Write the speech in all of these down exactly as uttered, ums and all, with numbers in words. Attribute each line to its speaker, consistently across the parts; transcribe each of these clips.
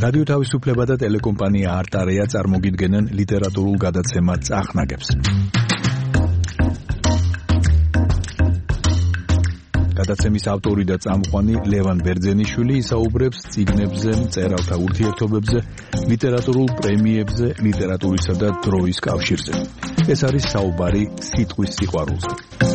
Speaker 1: რადიო თავისუფლება და ტელეკომპანია არტარეა წარმოგიდგენენ ლიტერატურულ გადაცემა წახნაგებს. გადაცემის ავტორი და წამყვანი ლევან ბერძენიშვილი ისაუბრებს წიგნებზე, მწერალთა ურთიერთობებზე, ლიტერატურულ პრემიებზე, ლიტერატურისა და დროის კავშირზე. ეს არის საუბარი სიტყვის სიყვარულზე.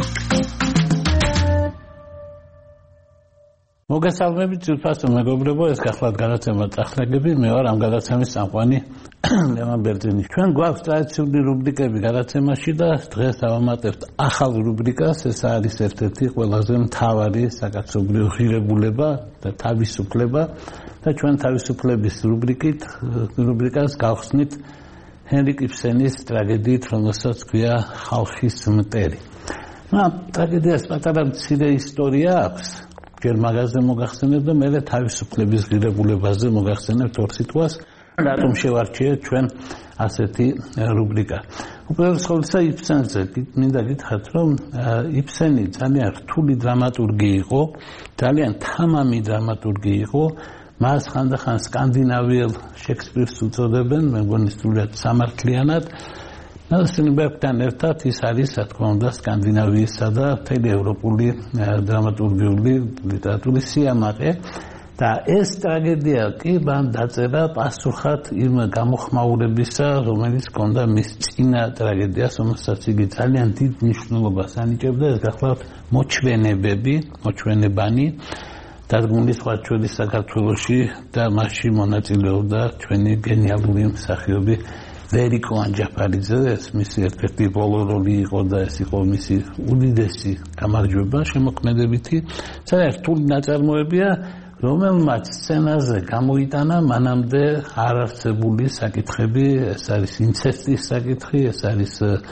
Speaker 2: მოგესალმებით ძვირფასო მეგობრებო, ეს გახლავთ გადაცემა წახნაგები, მე ვარ ამ გადაცემის წამყვანი ლევან ბერძენიშვილი. ჩვენ გვაქვს ტრადიციული რუბრიკები გადაცემაში და დღეს ავამატებთ ახალ რუბრიკას, ეს არის ერთ-ერთი ყველაზე მთავარი საკაცობრიო ღირებულება და თავისუფლება და ჩვენ თავისუფლების რუბრიკით რუბრიკას გავხსნით ჰენრიკ იბსენის ტრაგედიით, რომელსაც ქვია ხალხის მტერი. ამ ტრაგედიას პატარა მცირე ისტორია აქვს. ჯერ მაგაზე მოგახსენებ და მერე თავისუფლების ღირებულებაზე მოგახსენებთ ორ სიტყვას, რატომ შევარჩიეთ ჩვენ ასეთი რუბრიკა. უპირველეს ყოვლისა იბსენზე მინდა გითხრათ, რომ იბსენი ძალიან რთული დრამატურგი იყო, ძალიან თამამი დრამატურგი იყო, მას ხანდახან სკანდინავიელ შექსპირს უწოდებენ, მე მგონი სრულად სამართლიანად. ნაცნობებთან ერთად ის არის, რა თქმა უნდა, სკანდინავიისა და მთელი ევროპული დრამატურგიული ლიტერატურის სიამაყე და ეს ტრაგედია კი მან დაწერა პასუხად იმ გამოხმაურებისა, რომელიც ჰქონდა მის წინა ტრაგედიას, რომელსაც იგი ძალიან დიდ მნიშვნელობას ანიჭებდა, ეს გახლავთ მოჩვენებები, მოჩვენებანი დადგმული სხვა ჩვენი საქართველოში და მასში მონაწილეობდა ჩვენი გენიალური მსახიობი ვერიკო ანჯაფარიძე, ეს მისი ერთ-ერთი ბოლო როლი იყო და ეს იყო მისი უდიდესი გამარჯვება შემოქმედებითი. ძალიან რთული ნაწარმოებია, რომელმაც სცენაზე გამოიტანა მანამდე არ არსებული საკითხები, ეს არის ინცესტის საკითხი, ეს არის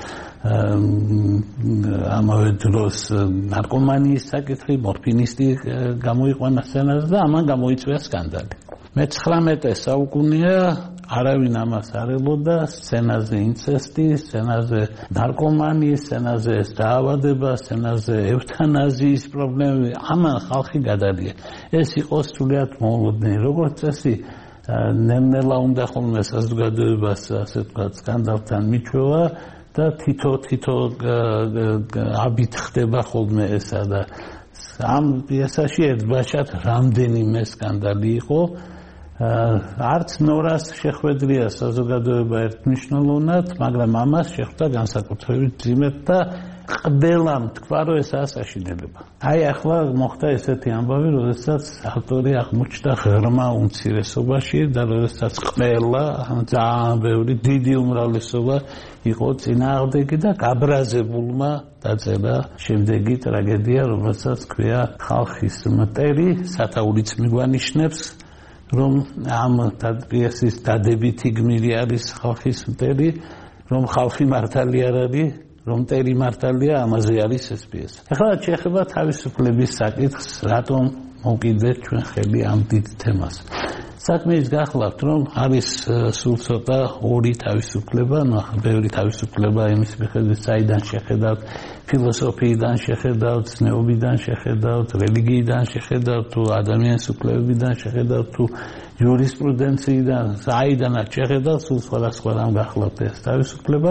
Speaker 2: ამავე დროს ნარკომანიის საკითხი, მორფინისტი გამოიყვანა სცენაზე და ამან გამოიწვია სკანდალი. მეცხრამეტე საუკუნეა არავინ ამას არ ელოდა, სცენაზე ინცესტი, სცენაზე ნარკომანიის, სცენაზე დაავადება, სცენაზე ევთანაზიის პრობლემები, ამან ხალხი გადადია. ეს იყო სრულიად მოულოდნელი. როგორც წესი, ნელ-ნელა უნდა ხოლმე საზოგადოებას, ასე ვთქვათ, სკანდალთან მიჩვევა და თითო-თითო აბით ხდება ხოლმე ესა და ამ პიესაში ერთბაშად რამდენიმე სკანდალი იყო. არც ნორას შეხვედრია საზოგადოება ერთმნიშვნელოვნად, მაგრამ ამას შეხვდა განსაკუთრებით ძიმედ და ყველამ თქვა, რომ ეს ასაშინელება. აი ახლა მოხდა ესეთი ამბავი, როდესაც ავტორი აღმოჩნდა ღრმა უმცირესობაში და როდესაც ყველა ძალიან ბევრი დიდი უმრავლესობა იყო წინააღმდეგი და გაბრაზებულმა დაწერა შემდეგი ტრაგედია, რომელსაც ქვია ხალხის მტერი, სათაურიც მიგვანიშნებს, რომ ამ პიესის დადებითი გმირი არის ხალხის მტერი, რომ ხალხი მართალი არ არის, რომ მტერი მართალია, ამაზე არის ეს პიესა. ახლა შეეხება თავისუფლების საკითხს, რატომ მოვკიდეთ ჩვენ ხელი ამ დიდ თემას. საქმე ის გახლავთ, რომ არის სულ ცოტა ორი თავისუფლება, ნუ ბევრი თავისუფლება იმის მიხედვით, საიდან შეხედავთ, ფილოსოფიიდან შეხედავთ, ზნეობიდან შეხედავთ, რელიგიიდან შეხედავთ, თუ ადამიანის უფლებებიდან შეხედავთ, თუ იურისპრუდენციიდან, საიდანაც შეხედავთ, სულ სხვადასხვა რამ გახლავთ ეს თავისუფლება,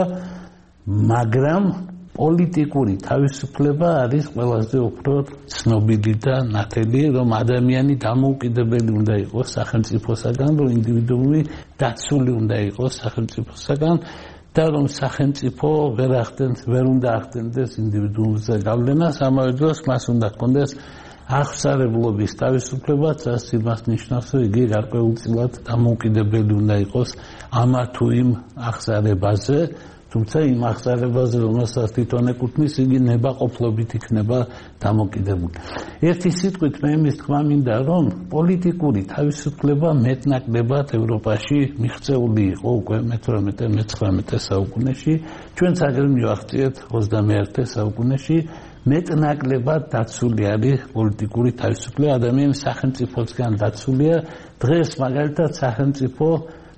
Speaker 2: მაგრამ პოლიტიკური თავისუფლება არის ყველაზე უფრო ცნობილი და ნათელი, რომ ადამიანი დამოუკიდებელი უნდა იყოს სახელმწიფოსაგან, რომ ინდივიდუუმი დაცული უნდა იყოს სახელმწიფოსაგან და რომ სახელმწიფო ვერ ახდენს, ვერ უნდა ახდენდეს ინდივიდუუმზე გავლენას, ამავე დროს მას უნდა ჰქონდეს აღსარებლობის თავისუფლებაც, რაც იმას ნიშნავს, რომ იგი გარკვეულწილად დამოუკიდებელი უნდა იყოს ამა თუ იმ აღსარებაზე, თუმცა იმ აღსარებაზე, რომელსაც თვითონ ეკუთვნის, იგი ნებაყოფლობით იქნება დამოკიდებული. ერთი სიტყვით მე იმის თქმა მინდა, რომ პოლიტიკური თავისუფლება მეტნაკლებად ევროპაში მიღწეული იყო უკვე მეთორმეტე მეცხრამეტე საუკუნეში, ჩვენც აგერ მივახციეთ ოცდამეერთე საუკუნეში, მეტნაკლებად დაცული არის პოლიტიკური თავისუფლება, ადამიანი სახელმწიფოსგან დაცულია. დღეს მაგალითად სახელმწიფო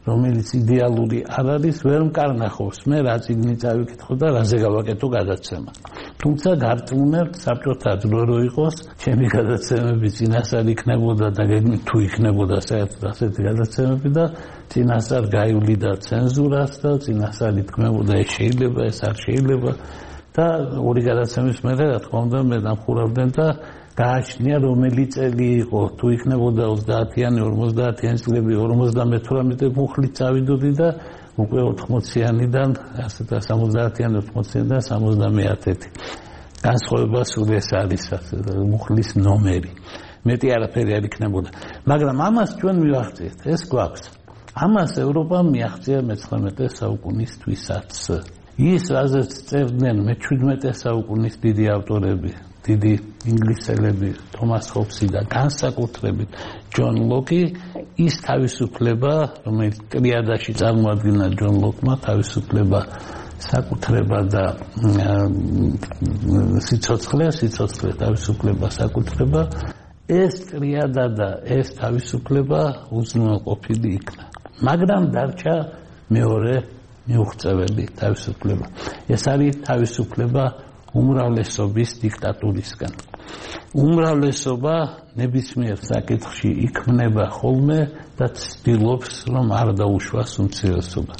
Speaker 2: რომელიც იდეალური არ არის, ვერ მკარნახობს მე რა წიგნი წავიკითხო და რაზე გავაკეთო გადაცემა. თუმცა გარწმუნებთ საბჭოთა დრო რო იყოს, ჩემი გადაცემები წინასწარ იქნებოდა და გეგმით თუ იქნებოდა საერთოდ ასეთი გადაცემები და წინასწარ გაივლიდა ცენზურას და წინასწარ ითქმებოდა ეს შეიძლება, ეს არ შეიძლება და ორი გადაცემის მერე რა თქმა უნდა მე დამხურავდნენ და გააჩნია რომელი წელი იყო თუ იქნებოდა ოცდაათიანი ორმოცდაათიანი წლები ორმოცდამეთვრამეტე მუხლით წავიდოდი და უკვე ოთხმოციანიდან ასეთ სამოცდაათიანი ოთხმოციანიდან სამოცდამეათეთი განსხვავება სულ ეს არის მუხლის ნომერი მეტი არაფერი არ იქნებოდა მაგრამ ამას ჩვენ მივახციეთ ეს გვაქვს ამას ევროპამ მიაღწია მეცხრამეტე საუკუნისთვისაც ის რაზეც წერდნენ მეჩვიდმეტე საუკუნის დიდი ავტორები დიდი ინგლისელები თომას ჰობსი და განსაკუთრებით ჯონ ლოკი ის თავისუფლება რომელიც ტრიადაში წარმოადგენდა ჯონ ლოკმა თავისუფლება საკუთრება და სიცოცხლე სიცოცხლე თავისუფლება საკუთრება ეს ტრიადა და ეს თავისუფლება უზრუნველყოფილი იქნა მაგრამ დარჩა მეორე მიუღწეველი თავისუფლება ეს არის თავისუფლება უმრავლესობის დიქტატურისგან. უმრავლესობა ნებისმიერ საკითხში იქმნება ხოლმე და ცდილობს რომ არ დაუშვას უმცირესობას.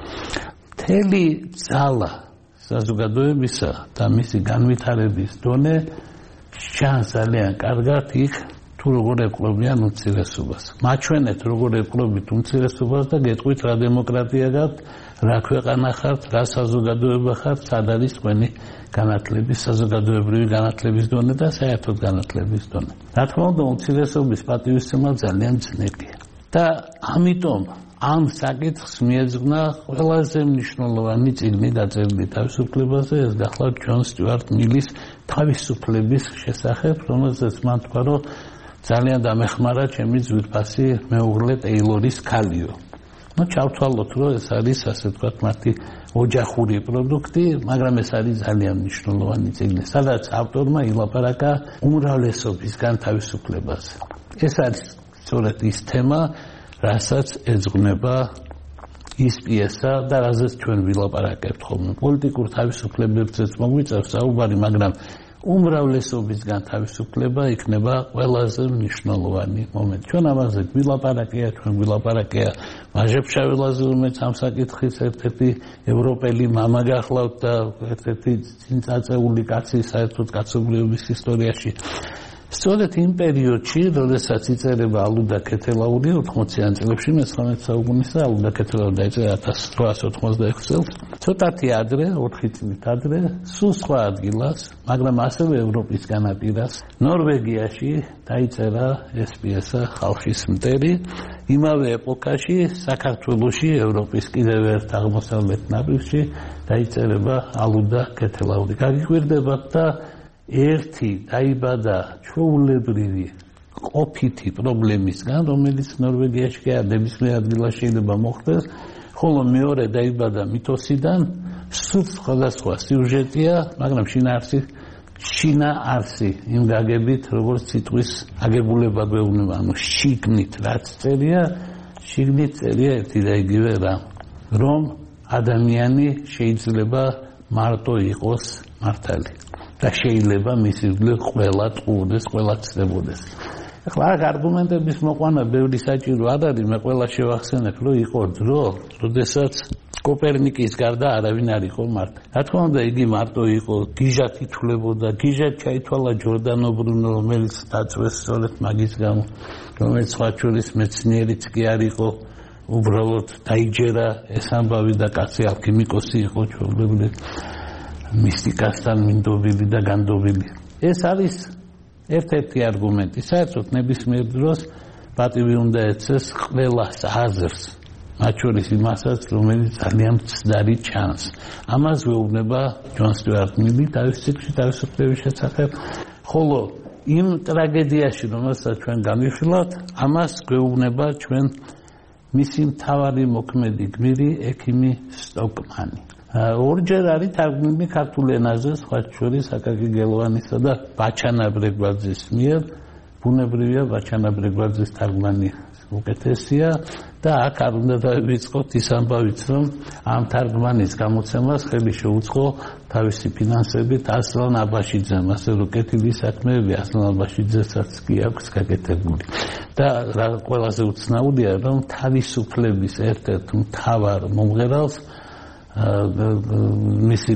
Speaker 2: მთელი ძალა საზოგადოებისა და მისი განვითარების დონე ჩანს ძალიან კარგად იქ თუ როგორ ეპყრობიან უმცირესობას. მაჩვენეთ როგორ ეპყრობით უმცირესობას და გეტყვით რა დემოკრატია გაქვთ, რა ქვეყანა ხართ, რა საზოგადოება ხართ, სად არის თქვენი განათლების საზოგადოებრივი განათლების დონე და საერთოდ განათლების დონე. რა თქმა უნდა, უმცირესობის პატივისცემა ძალიან ძნელია. და ამიტომ ამ საკითხს მიეძღვნა ყველაზე მნიშვნელოვანი წიგნი დაწერილი თავისუფლებაზე, ეს გახლავთ ჯონ სტიუარტ მილის თავისუფლების შესახებ, რომელზეც მან თქვა, რომ ძალიან დამეხმარა ჩემი ძვირფასი მეუღლე ტეილორის ქალიო. ну ჩავთვალოთ რომ ეს არის ასე ვთქვათ მათი ოჯახური პროდუქტი, მაგრამ ეს არის ძალიან მნიშვნელოვანი წიგნი, სადაც ავტორმა ილაპარაკა უმრავლესობისგან თავისუფლებაზე. ეს არის სწორედ ის თემა, რასაც ეძღვნება ის პიესა და რაზეც ჩვენ ვილაპარაკებთ ხოლმე. პოლიტიკურ თავისუფლებებზეც მოგვიწევს საუბარი, მაგრამ უმრავლესობისგან თავისუფლება იქნება ყველაზე მნიშვნელოვანი მომენტი. ჩვენ ამაზე ვილაპარაკია, ჩვენ ვილაპარაკია მაჟებშაველაზე, რომელიც ამ საკითხის ერთ-ერთი ევროპელი მამა გახლავთ და ერთ-ერთი წინწაწეული კაცი საერთოდ კაცობრიობის ისტორიაში. სწორედ იმ პერიოდში, როდესაც იწერება ალუდა ქეთელაური ოთხმოციან წლებში, მეცხრამეტე საუკუნის და ალუდა ქეთელაური დაიწერა ათას რვაას ოთხმოცდაექვსი წელს, ცოტათი ადრე, ოთხი წლით ადრე, სულ სხვა ადგილას, მაგრამ ასევე ევროპის განაპირას, ნორვეგიაში დაიწერა ეს პიესა ხალხის მტერი, იმავე ეპოქაში, საქართველოში, ევროპის კიდევ ერთ აღმოსავლეთ ნაპირში დაიწერება ალუდა ქეთელაური. გაგიკვირდებათ და ერთი დაიბადა ჩვეულებრივი ყოფითი პრობლემისგან, რომელიც ნორვეგიაში კი არ ნებისმიერ ადგილას შეიძლება მოხდეს, ხოლო მეორე დაიბადა მითოსიდან, სულ სხვადასხვა სიუჟეტია, მაგრამ შინაარსი შინაარსი იმ გაგებით, როგორც სიტყვის აგებულება გვეუბნება, ანუ შიგნით რაც წერია, შიგნით წერია ერთი და იგივე რამ, რომ ადამიანი შეიძლება მარტო იყოს მართალი. და შეიძლება მისი ძლო ყველა ტყუდეს, ყველა ცდებოდეს. ახლა აქ არგუმენტების მოყვანა ბევრი საჭირო არ არის, მე ყველა შევახსენებ, რომ იყო დრო, როდესაც კოპერნიკის გარდა არავინ არ იყო მართალი. რა თქმა უნდა, იგი მარტო იყო, გიჟად ითვლებოდა, გიჟად ჩაითვალა ჯორდანო ბრუნო, რომელიც დაწვეს სწორედ მაგის გამო, რომელიც სხვა შორის მეცნიერიც კი არ იყო, უბრალოდ დაიჯერა ეს ამბავი და კაცი ალქიმიკოსი იყო ჩვეულებრივ. მისტიკასთან მინდობილი და განდობილი. ეს არის ერთ-ერთი არგუმენტი. საერთოდ ნებისმიერ დროს პატივი უნდა ეცეს ყველას აზრს, მათ შორის იმასაც, რომელიც ძალიან მცდარი ჩანს. ამას გვეუბნება ჯონ სტიუარტ მილი თავის ციკლში თავისუფლების შესახებ, ხოლო იმ ტრაგედიაში, რომელსაც ჩვენ განვიხილავთ, ამას გვეუბნება ჩვენ მისი მთავარი მოქმედი გმირი ექიმი სტოკმანი. ორჯერ არის თარგმნილი ქართულ ენაზე, სხვა შორის აკაკი გელოვანისა და ბაჩანა ბრეგვაძის მიერ. ბუნებრივია ბაჩანა ბრეგვაძის თარგმანი უკეთესია და აქ არ უნდა დავიწყოთ ის ამბავიც, რომ ამ თარგმანის გამოცემას ხელი შეუწყო თავისი ფინანსებით ასლან აბაშიძემ, ასე რომ კეთილი საქმეები ასლან აბაშიძესაც კი აქვს გაკეთებული. და რა ყველაზე უცნაურია, რომ თავისუფლების ერთ-ერთ მთავარ მომღერალს მისი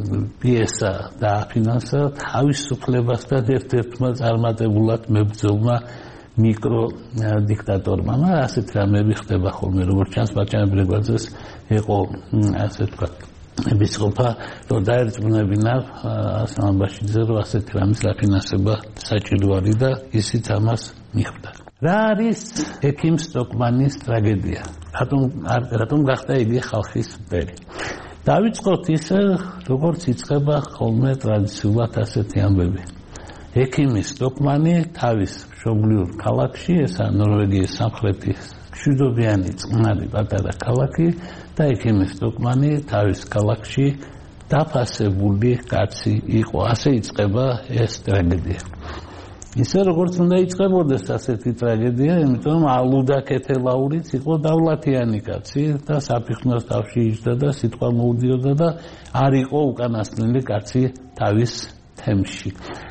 Speaker 2: პიესა დააფინანსა თავისუფლებასთან ერთ-ერთმა წარმატებულად მებრძოლმა მიკრო დიქტატორმა. ასეთ რამეები ხდება ხოლმე, როგორც ჩანს ბაჭანაბრეგვაძეს იყო ასე ვთქვათ ებისყოფა, რომ დაერწმუნებინა ასლან აბაშიძე, რომ ასეთი რამის დაფინანსება საჭირო არის და ისიც ამას მიხვდა. რა არის ექიმ სტოკმანის ტრაგედია? რატომ რატომ გახდა იგი ხალხის მტერი? დავიწყოთ ისე, როგორც იწყება ხოლმე ტრადიციულად ასეთი ამბები. ექიმი სტოკმანი თავის მშობლიურ ქალაქში, ესა ნორვეგიის სამხრეთის მშვიდობიანი წყნარი პატარა ქალაქი და ექიმი სტოკმანი თავის ქალაქში დაფასებული კაცი იყო. ასე იწყება ეს ტრაგედია. ისე როგორც უნდა იწყებოდეს ასეთი ტრაგედია, იმიტომ რომ ალუდა კეთელაურიც იყო დავლათიანი კაცი და საფიხნოს თავში იჯდა და სიტყვა მოუდიოდა და არ იყო უკანასკნელი კაცი თავის თემში.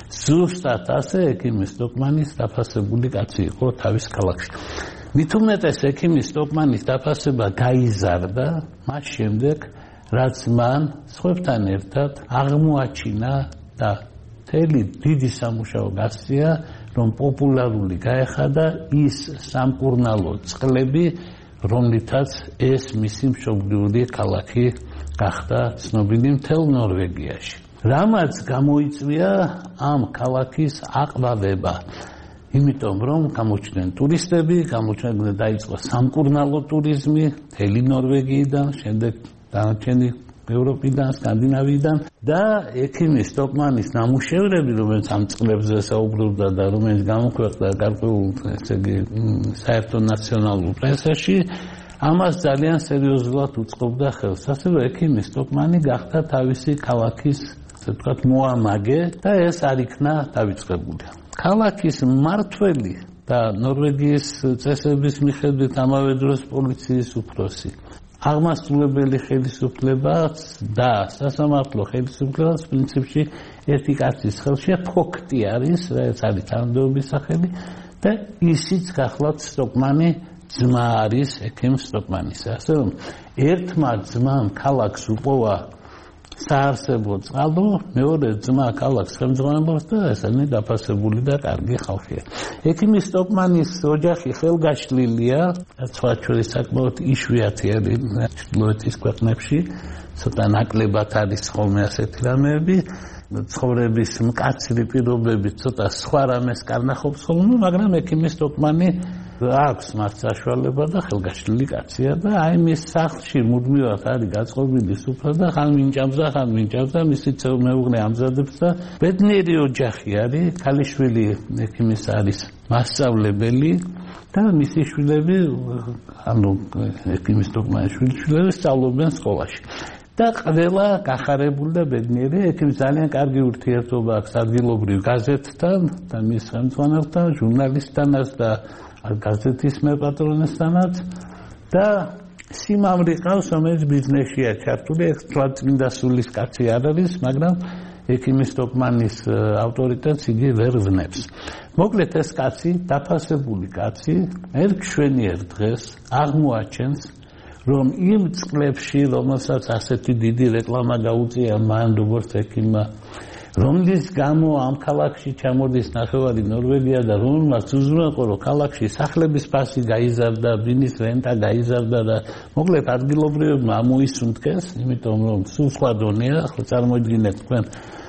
Speaker 2: ზუსტად ასე ექიმი სტოკმანის დაფასებული კაცი იყო თავის ქალაქში. მით უმეტეს ექიმი სტოკმანის დაფასება გაიზარდა მას შემდეგ, რაც მან სხვებთან ერთად აღმოაჩინა და მთელი დიდი სამუშაო გასწია, რომ პოპულარული გაეხადა ის სამკურნალო წყლები, რომლითაც ეს მისი მშობლიური ქალაქი გახდა ცნობილი მთელ ნორვეგიაში. რამაც გამოიწვია ამ ქალაქის აყვავება, იმიტომ რომ გამოჩნდნენ ტურისტები, გამოჩნდნენ დაიწყო სამკურნალო ტურიზმი მთელი ნორვეგიიდან, შემდეგ დანარჩენი ევროპიდან, სკანდინავიიდან და ექიმი სტოკმანის ნამუშევრები, რომელიც ამ წყლებზე საუბრობდა და რომელიც გამოქვეყნდა გარკვეულ, ესე იგი, საერთო ნაციონალურ პრესაში, ამას ძალიან სერიოზულად უწყობდა ხელს. ასე რომ ექიმი სტოკმანი გახდა თავისი ქალაქის, ასე ვთქვათ, მოამაგე და ეს არ იქნა დავიწყებული. ქალაქის მმართველი და ნორვეგიის წესების მიხედვით ამავე დროს პოლიციის უფროსი, აღმასრულებელი ხელისუფლებაც და სასამართლო ხელისუფლებაც პრინციპში ერთი კაცის ხელშია, ფოქტი არის, რაც არის თანამდებობის სახელი და ისიც გახლავთ სტოკმანი ძმა არის ექიმ სტოკმანისა. ასე რომ ერთმა ძმამ ქალაქს უპოვა საარსებო წყალო, მეორე ძმა ქალაქს ხელმძღვანელობს და ესენი დაფასებული და კარგი ხალხია. ექიმი სტოკმანის ოჯახი ხელგაშლილია, სხვა შორის საკმაოდ იშვიათი არის ჩრდილოეთის ქვეყნებში, ცოტა ნაკლებად არის ხოლმე ასეთი რამეები, ცხოვრების მკაცრი პირობები ცოტა სხვა რამეს კარნახობს ხოლმე, მაგრამ ექიმი სტოკმანი აქვს მას საშუალება და ხელგაშლილი კაცია და აი მის სახლში მუდმივად არის გაწყობილი სუფრა და ხან მინჭამსა, ხან მინჭამსა, მისი მეუღლე ამზადებს და ბედნიერი ოჯახი არის, ქალიშვილი ექიმის არის მასწავლებელი და მისი შვილები, ანუ ექიმი სტოკმანის შვილები სწავლობენ სკოლაში. და ყველა გახარებული და ბედნიერი, ექიმს ძალიან კარგი ურთიერთობა აქვს ადგილობრივ გაზეთთან და მის ხელმძღვანელთან, ჟურნალისტთანაც და გაზეთის მერპატრონესთანაც და სიმამრი ყავს, რომელიც ბიზნესშია ჩართული, ეს წმინდა სულის კაცი არ არის, მაგრამ ექიმი სტოკმანის ავტორიტეტს იგი ვერ ვნებს. მოკლედ ეს კაცი, დაფასებული კაცი, ერთ მშვენიერ დღეს აღმოაჩენს, რომ იმ წყლებში, რომელსაც ასეთი დიდი რეკლამა გაუწია მან როგორც ექიმმა, რომლის გამო ამ ქალაქში ჩამოდის ნახევარი ნორვეგია და რომელმაც უზრუნველყო, რომ ქალაქში სახლების ფასი გაიზარდა, ბინის რენტა გაიზარდა და მოკლედ ადგილობრივებმა ამოისუნთქეს, იმიტომ რომ სულ სხვა დონეა, ახლა წარმოიდგინეთ თქვენ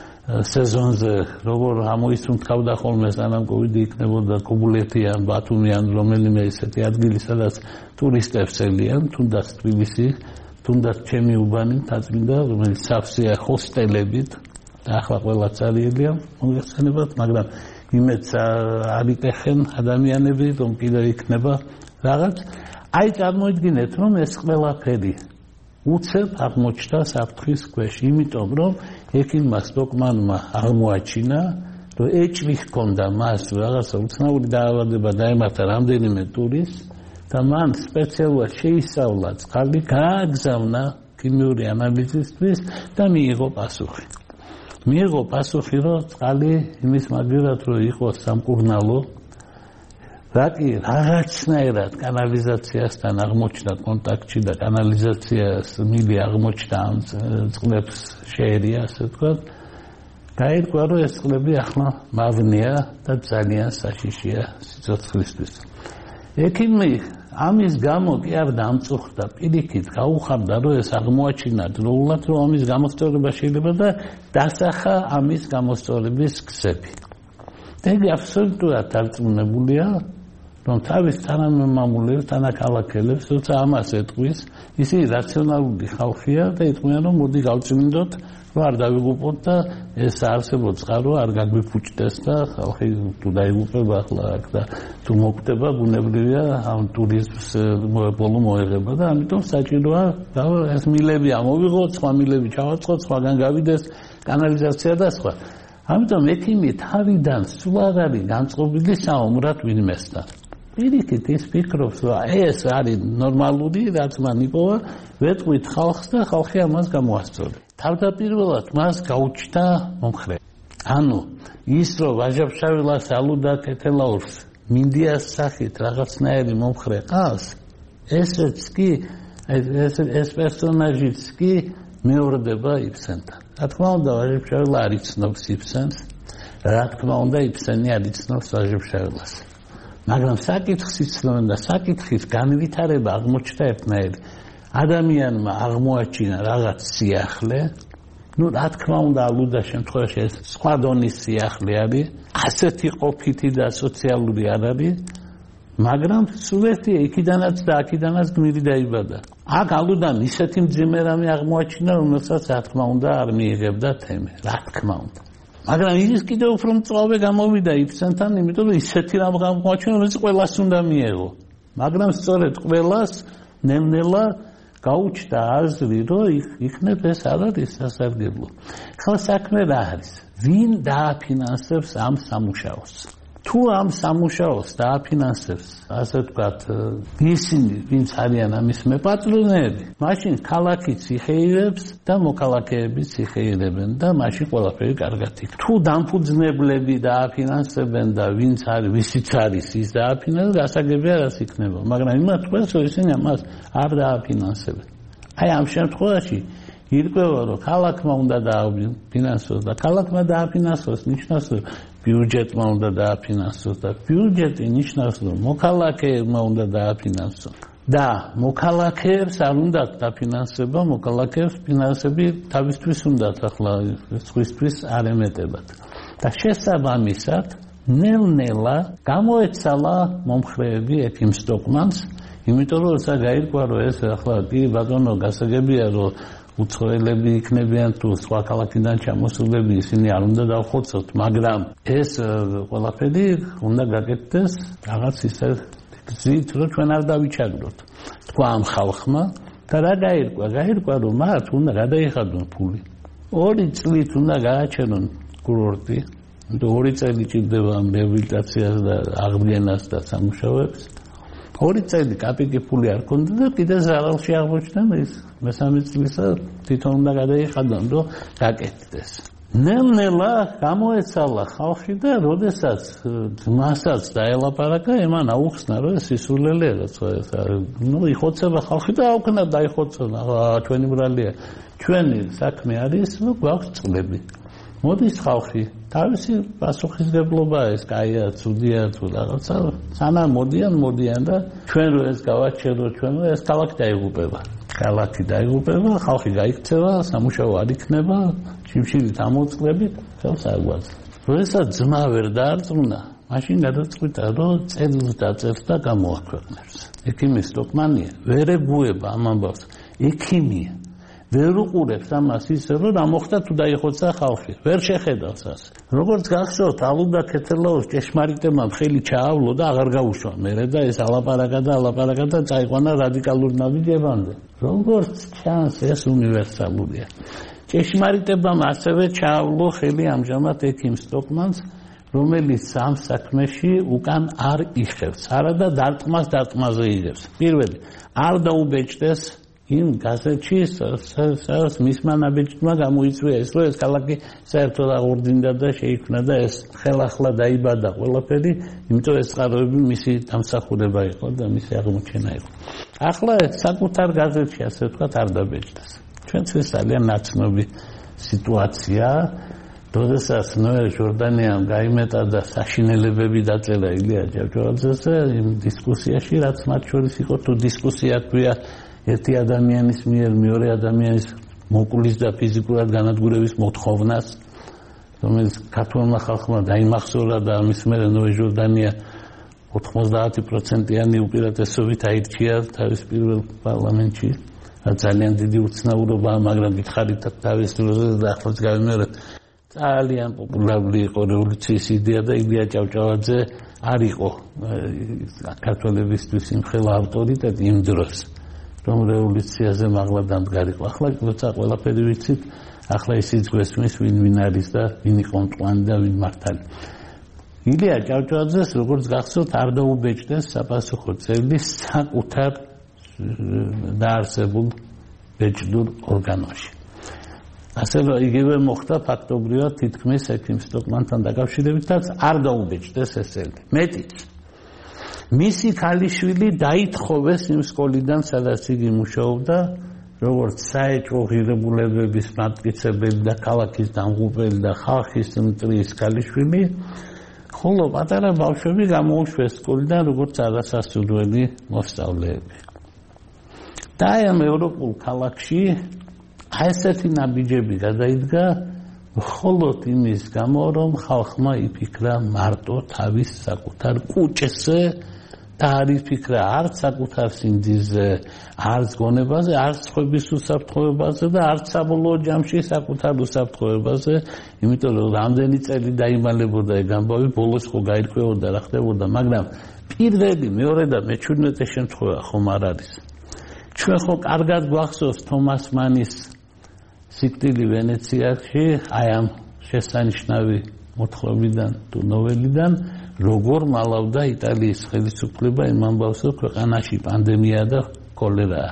Speaker 2: სეზონზე როგორ ამოისუნთქავდა ხოლმე სანამ კოვიდი იქნებოდა კობულეთი ან ბათუმი ან რომელიმე ისეთი ადგილი, სადაც ტურისტებს ელიან, თუნდაც თბილისი, თუნდაც ჩემი უბანი თაწმინდა, რომელიც სავსეა ჰოსტელებით და ახლა ყველა წარიელია მოგეხსენებათ, მაგრამ იმედს არ იკეხენ ადამიანები, რომ კიდევ იქნება რაღაც. აი წარმოიდგინეთ, რომ ეს ყველაფერი უცებ აღმოჩნდა საფრთხის ქვეშ, იმიტომ რომ ექიმმა სტოკმანმა აღმოაჩინა, რომ ეჭვი ჰქონდა მას რაღაცა უცნაური დაავადება დაემართა რამდენიმე ტურისტს და მან სპეციალურად შეისწავლა წყალი, გააგზავნა ქიმიური ანალიზისთვის და მიიღო პასუხი. მიიღო პასუხი, რომ წყალი იმის მაგერად რომ იყოს სამკურნალო, რაკი რაღაცნაირად კანალიზაციასთან აღმოჩნდა კონტაქტში და კანალიზაციას მილი აღმოჩნდა ამ წყლებს შეერია, ასე ვთქვათ, გაირკვა, რომ ეს წყლები ახლა მავნეა და ძალიან საშიშია სიცოცხლისთვის. ექიმი ამის გამო კი არ დამწუხდა, პირიქით გაუხარდა, რომ ეს აღმოაჩინა დროულად, რომ ამის გამოსწორება შეიძლება და დასახა ამის გამოსწორების გზები. და იგი აბსოლუტურად დარწმუნებულია, რომ თავის თანამემამულეებს, თანაქალაქელებს, როცა ამას ეტყვის, ისინი რაციონალური ხალხია და იტყვიან, რომ მოდი გავწმინდოთ, რომ არ დავიღუპოთ და ეს არსებობს წყარო არ გაგვიფუჭდეს და ხალხი თუ დაიღუპება ახლა აქ და თუ მოკვდება ბუნებრივია ამ ტურიზმს ბოლო მოეღება და ამიტომ საჭიროა ეს მილები ამოვიღოთ, სხვა მილები ჩავაწყოთ, სხვაგან გავიდეს კანალიზაცია და სხვა. ამიტომ ექიმი თავიდან სულ არ არის განწყობილი საომრად ვინმესთან. პირიქით ის ფიქრობს, რომ ეს არის ნორმალური, რაც მან იპოვა, ვეტყვით ხალხს და ხალხი ამას გამოასწორებს. თავდაპირველად მას გაუჩნდა მომხრე. ანუ ის რომ ვაჟა-ფშაველას ალუდა კეთელაურს მინდიას სახით რაღაცნაირი მომხრე ყავს, ესეც კი ეს ეს პერსონაჟიც კი მეორდება იბსენთან. რა თქმა უნდა, ვაჟა-ფშაველა არ იცნობს იბსენს, რა თქმა უნდა, იბსენი არ იცნობს ვაჟა-ფშაველას. მაგრამ საკითხს იცნობენ და საკითხის განვითარება აღმოჩნდა ერთნაირი. ადამიანმა აღმოაჩინა რაღაც სიახლე, ну, რა თქმა უნდა, ალუდა შემთხვევაში ეს სხვა დონის სიახლე არის, ასეთი ყოფითი და სოციალური არ არის, მაგრამ სულ ერთია იქიდანაც და აქიდანაც გმირი დაიბადა. აქ ალუდამ ისეთი მძიმე რამე აღმოაჩინა, რომელსაც რა თქმა უნდა არ მიიღებდა თემი, რა თქმა უნდა. მაგრამ ის კიდევ უფრო მწვავე გამოვიდა იბსენთან, იმიტომ რომ ისეთი რამ აღმოაჩინა, რომელიც ყველას უნდა მიეღო. მაგრამ სწორედ ყველას ნელ-ნელა გაუჩნდა აზრი, რომ იქნებ ეს არ არის სასარგებლო. ხო საქმე რა არის? ვინ დააფინანსებს ამ სამუშაოს? თუ ამ სამუშაოს დააფინანსებს, ასე ვთქვათ, ისინი, ვინც არიან ამის მეპატრონეები, მაშინ ქალაქიც იხეირებს და მოქალაქეებიც იხეირებენ და მაშინ ყველაფერი კარგად იქნება. თუ დამფუძნებლები დააფინანსებენ და ვინც არის, ვისიც არის, ის დააფინანსებს, გასაგებია რაც იქნება. მაგრამ იმათ თქვენს, რომ ისინი ამას არ დააფინანსებენ. აი ამ შემთხვევაში ირკვევა, რომ ქალაქმა უნდა დააფინანსოს და ქალაქმა დააფინანსოს, ნიშნავს, რომ ბიუჯეტმა უნდა დააფინანსოს და ბიუჯეტი ნიშნავს, რომ მოქალაქეებმა უნდა დააფინანსოს. და მოქალაქეებს არ უნდა დაფინანსება, მოქალაქეებს ფინანსები თავისთვის უნდათ, ახლა სხვისთვის არ ემეტებათ. და შესაბამისად, ნელ-ნელა გამოეცალა მომხრეები ექიმ სტოკმანს, იმიტომ რომ როცა გაირკვა, რომ ეს ახლა კი ბატონო გასაგებია, რომ უცხოელები იქნებიან თუ სხვა ქალაქიდან ჩამოსულები, ისინი არ უნდა დავხოცოთ, მაგრამ ეს ყველაფერი უნდა გაკეთდეს რაღაც ისე გზით, რომ ჩვენ არ დავიჩაგროთ. თქვა ამ ხალხმა და რა გაირკვა? გაირკვა, რომ მათ უნდა გადაიხადონ ფული. ორი წლით უნდა გააჩენონ კურორტი, ორი წელი ჭირდება რეაბილიტაციას და აღდგენას და სამუშაოებს. ორი წელი კაპიკი ფული არ ქონდა და კიდე ზარალში აღმოჩნდა ის მესამე წლისა თვითონ უნდა გადაიხადონ, რომ გაკეთდეს. ნელ-ნელა გამოეცალა ხალხი და როდესაც მასაც დაელაპარაკა, ემან აუხსნა, რომ ეს სისულელეა, ნუ იხოცება ხალხი და აუქნა დაიხოცონ, ჩვენი ბრალია. ჩვენი საქმე არის, რომ გვაქვს წყლები. მოდის ხალხი, თავისი პასუხისგებლობაა ეს, კაია, ცუდია თუ რაღაცა, სანამ მოდიან, მოდიან და ჩვენ რო ეს გავაჩეროთ, ჩვენ რო ეს ქალაქი დაიღუპება. ქალაქი დაიღუპება, ხალხი გაიქცევა, სამუშაო არ იქნება, შიმშილით ამოწყლებით, ხელს არ გვაძლევს. როდესაც ძმა ვერ დაარწმუნა, მაშინ გადაწყვიტა, რომ წერილს დაწერს და გამოაქვეყნებს. ექიმი სტოკმანია ვერ ეგუება ამ ამბავს. ექიმია ვერ უყურებს ამას ისე, რომ რა მოხდა თუ დაიხოცა ხალხი. ვერ შეხედავს ასე. როგორც გახსოვთ, ალუდა კეთელაურს ჭეშმარიტებმა ხელი ჩაავლო და აღარ გაუშვა. მერე და ეს ალაპარაკა და ალაპარაკა და წაიყვანა რადიკალურ ნაბიჯებამდე. როგორც ჩანს, ეს უნივერსალურია. ჭეშმარიტებმა ასევე ჩაავლო ხელი ამჟამად ექიმ სტოკმანს, რომელიც სამ საქმეში უკან არ იხევს, არა და დარტყმას დარტყმაზე იღებს. პირველი, არ დაუბეჭდეს იმ გაზეთში, სადაც მისმა ნაბეჭდმა გამოიწვია ეს, რომ ეს ქალაქი საერთოდ აღურძინდა და შეიქმნა და ეს ხელახლა დაიბადა ყველაფერი, იმიტომ ეს წყაროები მისი დამსახურება იყო და მისი აღმოჩენა იყო. ახლა საკუთარ გაზეთში ასე ვთქვათ არ დაბეჭდეს. ჩვენც ეს ძალიან ნაცნობი სიტუაციაა. როდესაც ნოე ჟორდანიამ გაიმეტა და საშინელებები დაწერა ილია ჭავჭავაძეზე იმ დისკუსიაში, რაც მათ შორის იყო, თუ დისკუსია ქვია ერთი ადამიანის მიერ მეორე ადამიანის მოკვლის და ფიზიკურად განადგურების მოთხოვნას, რომელიც ქართულმა ხალხმა დაიმახსოვრა და ამის მერე ნოე ჟორდანია ოთხმოცდაათი პროცენტიანი უპირატესობით აირჩია თავის პირველ პარლამენტში. ძალიან დიდი უცნაურობაა, მაგრამ გითხარით თავის დროზე და ახლაც გავიმეორებ. ძალიან პოპულარული იყო რევოლუციის იდეა და ილია ჭავჭავაძე არ იყო ქართველებისთვის იმხელა ავტორიტეტი იმ დროს, რომ რევოლუციაზე მაღლა დამდგარიყო. ახლა როცა ყველაფერი ვიცით, ახლა ისიც გვესმის ვინ ვინ არის და ვინ იყო მტკვანი და ვინ მართალი. ილია ჭავჭავაძეს როგორც გახსოვთ არ დაუბეჭდეს საპასუხო წელი საკუთარ დაარსებულ ბეჭდურ ორგანოში. ასე რომ იგივე მოხდა ფაქტობრივად თითქმის ექიმ სტოკმანთან დაკავშირებითაც არ დაუბეჭდეს ეს წელი. მეტიც მისი ქალიშვილი დაითხოვეს იმ სკოლიდან, სადაც იგი მუშაობდა, როგორც საეჭვო ღირებულებების მატკიცებელი და ქალაქის დამღუპელი და ხალხის მტრის ქალიშვილი, ხოლო პატარა ბავშვები გამოუშვეს სკოლიდან, როგორც არასასურველი მოსწავლეები. და აი ამ ევროპულ ქალაქში ესეთი ნაბიჯები გადაიდგა მხოლოდ იმის გამო, რომ ხალხმა იფიქრა მარტო თავის საკუთარ კუჭზე და არ იფიქრა არც საკუთარ სინძიზე, არც გონებაზე, არც სხვების უსაფრთხოებაზე და არც საბოლოო ჯამში საკუთარ უსაფრთხოებაზე, იმიტომ რომ რამდენი წელი დაიმალებოდა ეგ ამბავი, ბოლოს ხო გაირკვეოდა რა ხდებოდა, მაგრამ პირველი, მეორე და მეჩვიდმეტე შემთხვევა ხომ არ არის. ჩვენ ხო კარგად გვახსოვს თომას მანის სიკვდილი ვენეციაში, აი ამ შესანიშნავი მოთხრობიდან თუ ნოველიდან, როგორ მალავდა იტალიის ხელისუფლება იმ ამბავს, რომ ქვეყანაში პანდემია და კოლერაა.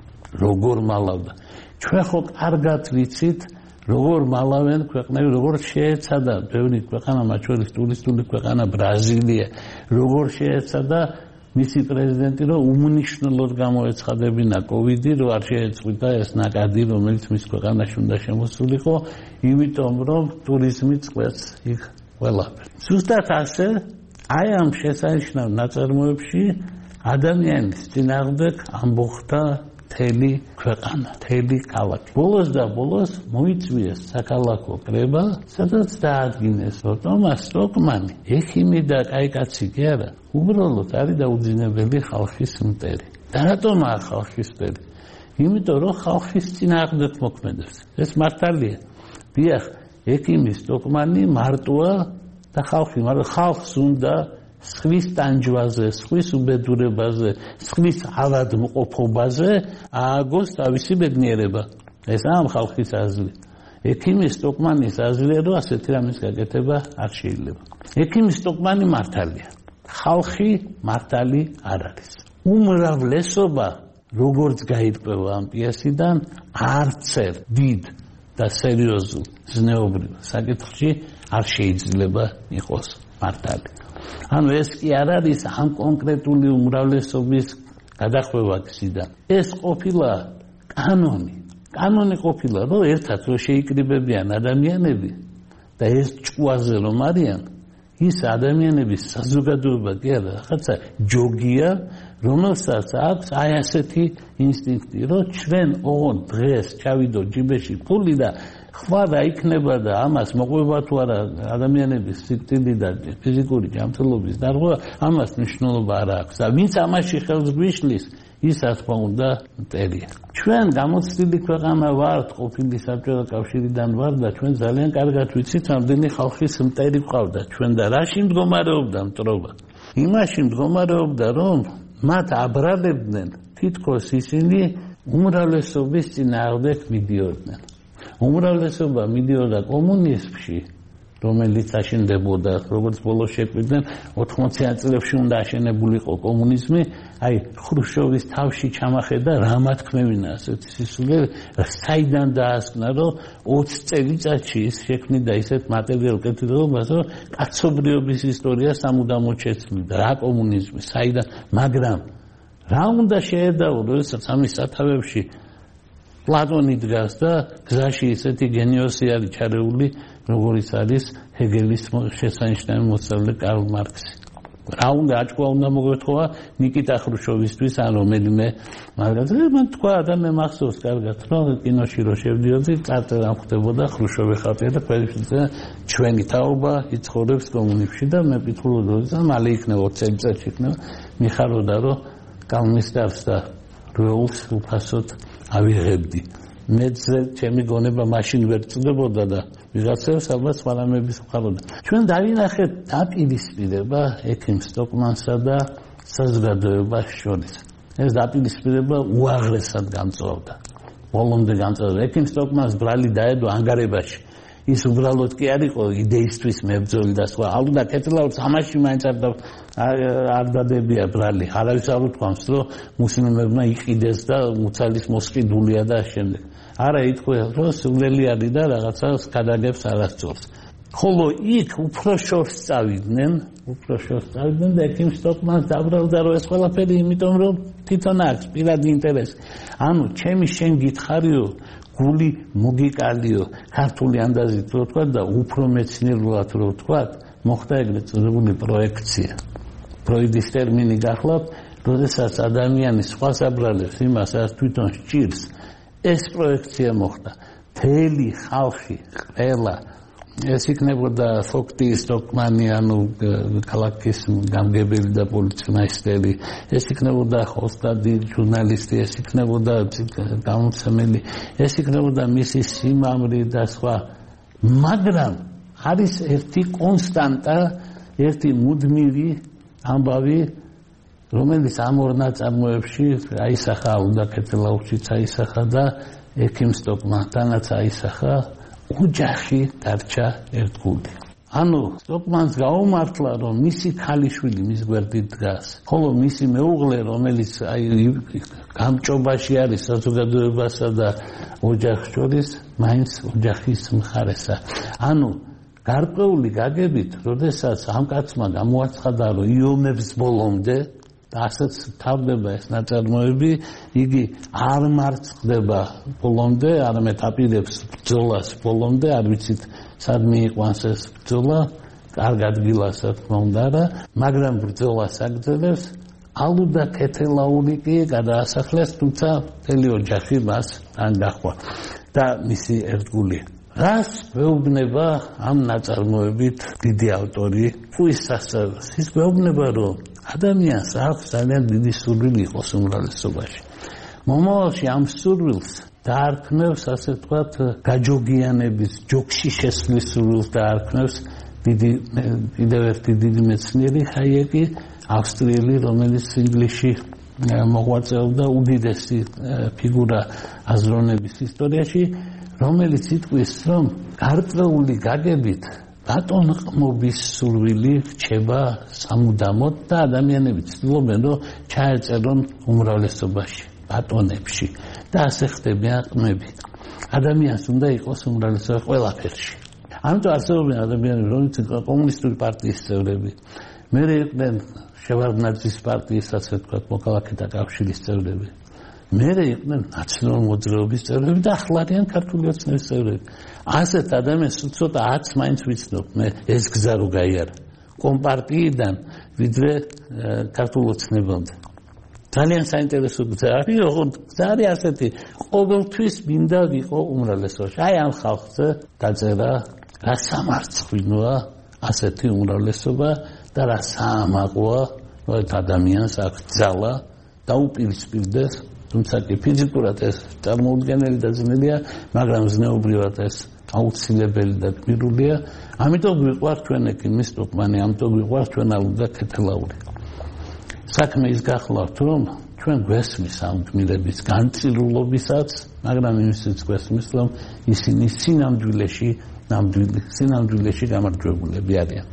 Speaker 2: როგორ მალავდა. ჩვენ ხო კარგად ვიცით, როგორ მალავენ ქვეყნები, როგორ შეეცადა ბევრი ქვეყანა, მათ შორის ტურისტული ქვეყანა ბრაზილია, როგორ შეეცადა მისი პრეზიდენტი, რომ უმნიშვნელოდ გამოეცხადებინა კოვიდი, რომ არ შეეწყვიტა ეს ნაკადი, რომელიც მის ქვეყანაში უნდა შემოსულიყო, იმიტომ რომ ტურიზმი წყვეტს იქ ყველაფერს. ზუსტად ასე, აი ამ შესანიშნავ ნაწარმოებში ადამიანის წინააღმდეგ ამბოხდა მთელი ქვეყანა, მთელი ქალაქი. ბოლოს და ბოლოს მოიწვიეს საქალაქო კრება, სადაც დაადგინეს, რომ თომას სტოკმანი ექიმი და კაიკაცი კი არა, უბრალოდ არის დაუძინებელი ხალხის მტერი. და რატომაა ხალხის მტერი? იმიტომ რომ ხალხის წინააღმდეგ მოქმედებს. ეს მართალია. დიახ, ექიმი სტოკმანი მარტოა და ხალხი, მაგრამ ხალხს უნდა სხვის ტანჯვაზე, სხვის უბედურებაზე, სხვის ავადმყოფობაზე ააგოს თავისი ბედნიერება. ეს ამ ხალხის აზრი. ექიმი სტოკმანის აზრია, რომ ასეთი რამის გაკეთება არ შეიძლება. ექიმი სტოკმანი მართალია. ხალხი მართალი არ არის. უმრავლესობა, როგორც გაირკვევა ამ პიესიდან, არც ერთ დიდ და სერიოზულ ზნეობრივ საკითხში არ შეიძლება იყოს მართალი. ანუ ეს კი არ არის ამ კონკრეტული უმრავლესობის გადახვევა გზიდან. ეს ყოფილა კანონი. კანონი ყოფილა, რომ ერთად რო შეიკრიბებიან ადამიანები და ეს ჭკუაზე რომ არიან, ის ადამიანების საზოგადოება კი არა, რაღაცა ჯოგია, რომელსაც აქვს აი ასეთი ინსტინქტი, რომ ჩვენ ოღონდ დღეს ჩავიდო ჯიბეში ფული და ხვა რა იქნება და ამას მოყვება თუ არა ადამიანების სიკვდილი და ფიზიკური ჯანმრთელობის დარღვევა, ამას მნიშვნელობა არ აქვს. და ვინც ამაში ხელს გვიშლის, ის რა თქმა უნდა მტერია. ჩვენ გამოცდილი ქვეყანა ვართ, ყოფილი საბჭოთა კავშირიდან ვარ და ჩვენ ძალიან კარგად ვიცით, რამდენი ხალხის მტერი გვყავდა ჩვენ და რაში მდგომარეობდა მტრობა. იმაში მდგომარეობდა, რომ მათ აბრალებდნენ თითქოს ისინი უმრავლესობის წინააღმდეგ მიდიოდნენ. უმრავლესობა მიდიოდა კომუნიზმში, რომელიც აშენდებოდა, როგორც ბოლოს შეკვირდნენ, ოთხმოციან წლებში უნდა აშენებულიყო კომუნიზმი, აი ხრუშჩოვის თავში ჩამახედა რა თქმევინა ასეთი სისულელი, საიდან დაასკვნა, რომ ოცი წელიწადში ის შექმნიდა ისეთ მატერიალურ კეთილდღეობას, რომ კაცობრიობის ისტორია სამუდამოდ შეცვლიდა, რა კომუნიზმი, საიდან, მაგრამ რა უნდა შეედაო, როდესაც ამის სათავეებში პლატონი დგას და გზაში ისეთი გენიოსი არის ჩარეული, როგორიც არის ჰეგელის შესანიშნავი მოსწავლე კარლ მარქსი. რა უნდა აჭკვა უნდა მოგვეთხოვა ნიკიტა ხრუშჩოვისთვის ან რომელიმე მაგაზე მან თქვა და მე მახსოვს კარგად რომ კინოში რო შევდიოდი წარწერა ხდებოდა ხრუშჩოვი ხატია და ყველაფერზე ჩვენი თაობა იცხოვრებს კომუნიზმში და მე ვკითხულობდი და მალე იქნება ოცი წელიწადში იქნება მიხაროდა რომ კალმისტარს და როლს უფასოდ ავიღებდი მე ჩემი გონება მაშინ ვერ წდებოდა და ვიღაცებს ალბათ სვანამების ხაროდა ჩვენ დავინახეთ დაპირისპირება ექიმ სტოკმანსა და საზოგადოებას შორის ეს დაპირისპირება უაღრესად გამწვავდა ბოლომდე გამწვავდა ექიმ სტოკმანს ბრალი დაედო ანგარებაში ის უბრალოდ კი არ იყო იდეისთვის მებრძოლი და სხვა ალუდა კეთილაურს ამაში მაინც არ არ დადებია ბრალი არავის არ უთქვამს რომ მუსლიმებმა იყიდეს და მუცალის მოსყიდულია და შემდეგ არა ითქვა რომ სულელი არის და რაღაცას გადაგებს არასწორს ხოლო იქ უფრო შორს წავიდნენ უფრო შორს წავიდნენ და ექიმ სტოკმანს დაბრალდა რომ ეს ყველაფერი იმიტომ რომ თვითონ აქვს პირადი ინტერესი ანუ ჩემი შენ გითხარიო გული მოგიკალიო ქართული ანდაზით რო თქვა და უფრო მეცნიერულად რო თქვა მოხდა ეგრეთ წოდებული პროექცია ფროიდის ტერმინი გახლავთ როდესაც ადამიანი სხვას აბრალებს იმას რაც თვითონ სჭირს ეს პროექცია მოხდა მთელი ხალხი ყველა ეს იქნებოდა ფოქტი სტოკმანი ანუ ქალაქის გამგებელი და პოლიცმაისტერი ეს იქნებოდა ოსტადი ჟურნალისტი ეს იქნებოდა გამომცემელი ეს იქნებოდა მისი სიმამრი და სხვა მაგრამ არის ერთი კონსტანტა ერთი მუდმივი ამბავი რომელიც ამ ორ ნაწარმოებში აისახა უნდა კეთილაურშიც აისახა და ექიმ სტოკმანთანაც აისახა ოჯახი დარჩა ერთგული. ანუ სტოკმანს გაუმართლა რომ მისი ქალიშვილი მის გვერდით დგას. ხოლო მისი მეუღლე რომელიც აი გამჭობაში არის საზოგადოებასა და ოჯახს შორის მაინც ოჯახის მხარესა. ანუ გარკვეული გაგებით, როდესაც ამ კაცმა გამოაცხადა რომ იომებს ბოლომდე და ასეც თავდება ეს ნაწარმოები, იგი არ მარცხდება ბოლომდე, არამედ აპირებს ბრძოლას ბოლომდე, არ ვიცით სად მიიყვანს ეს ბრძოლა, კარგ ადგილას რა თქმა უნდა არა, მაგრამ ბრძოლას აგრძელებს, ალუდა კეთილაური კი გადაასახლეს, თუმცა მთელი ოჯახი მას არ დახვა და მისი ერთგული. რას გვეუბნება ამ ნაწარმოებით დიდი ავტორი ფუის სასწაულს? ის გვეუბნება რომ ადამიანს აქვს ძალიან დიდი სურვილი იყოს უმრავლესობაში. მომავალში ამ სურვილს დაარქმევს, ასე ვთქვათ, გაჯოგიანების, ჯოგში შესვლის სურვილს დაარქმევს დიდი კიდევ ერთი დიდი მეცნიერი ჰაიეკი, ავსტრიელი, რომელიც ინგლისში მოღვაწეობდა უდიდესი ფიგურა აზროვნების ისტორიაში, რომელიც იტყვის, რომ გარკვეული გაგებით ბატონყმობის სურვილი რჩება სამუდამოდ და ადამიანები ცდილობენ რომ ჩაეწერონ უმრავლესობაში, ბატონებში და ასე ხდებიან ყმები. ადამიანს უნდა იყოს უმრავლესობა ყველაფერში. ამიტომ არსებობენ ადამიანები, რომლებიც კომუნისტური პარტიის წევრები, მერე იყვნენ შევარდნაძის პარტიის, ასე ვთქვათ, მოქალაქეთა კავშირის წევრები. მერე იყვნენ ნაციონალური მოძრაობის წევრები და ახლა არიან ქართული ოცნების წევრები. ასეთ ადამიანს ცოტა ათს მაინც ვიცნობ მე ეს გზა რო გაიარა კომპარტიიდან ვიდრე ქართულ ოცნებამდე. ძალიან საინტერესო გზა არის, ოღონდ გზა არის ასეთი, ყოველთვის მინდა ვიყო უმრავლესობაში. აი ამ ხალხზე დაწერა რა სამარცხვინოა ასეთი უმრავლესობა და რა საამაყოა რომ ადამიანს აქვს ძალა დაუპირისპირდეს თუმცა კი ფიზიკურად ეს წარმოუდგენელი და ძნელია, მაგრამ ზნეობრივად ეს აუცილებელი და გმირულია. ამიტომ გვიყვარს ჩვენ ექიმი სტოკმანი, ამიტომ გვიყვარს ჩვენ ალუდა კეთილაური. საქმე ის გახლავთ, რომ ჩვენ გვესმის ამ გმირების განწირულობისაც, მაგრამ იმისიც გვესმის, რომ ისინი სინამდვილეში ნამდვილი სინამდვილეში გამარჯვებულები არიან.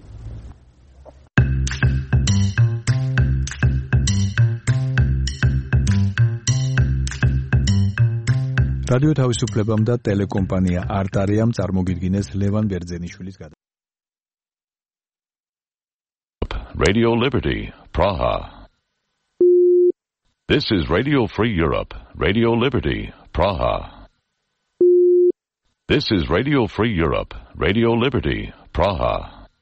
Speaker 1: რადიო თავისუფლებამ და ტელეკომპანია არტარიამ წარმოგიდგინეს ლევან ბერძენიშვილის გადაცემა.
Speaker 3: Radio Liberty, Praha. This is Radio Free Europe, Radio Liberty, Praha. This is Radio Free Europe, Radio Liberty, Praha.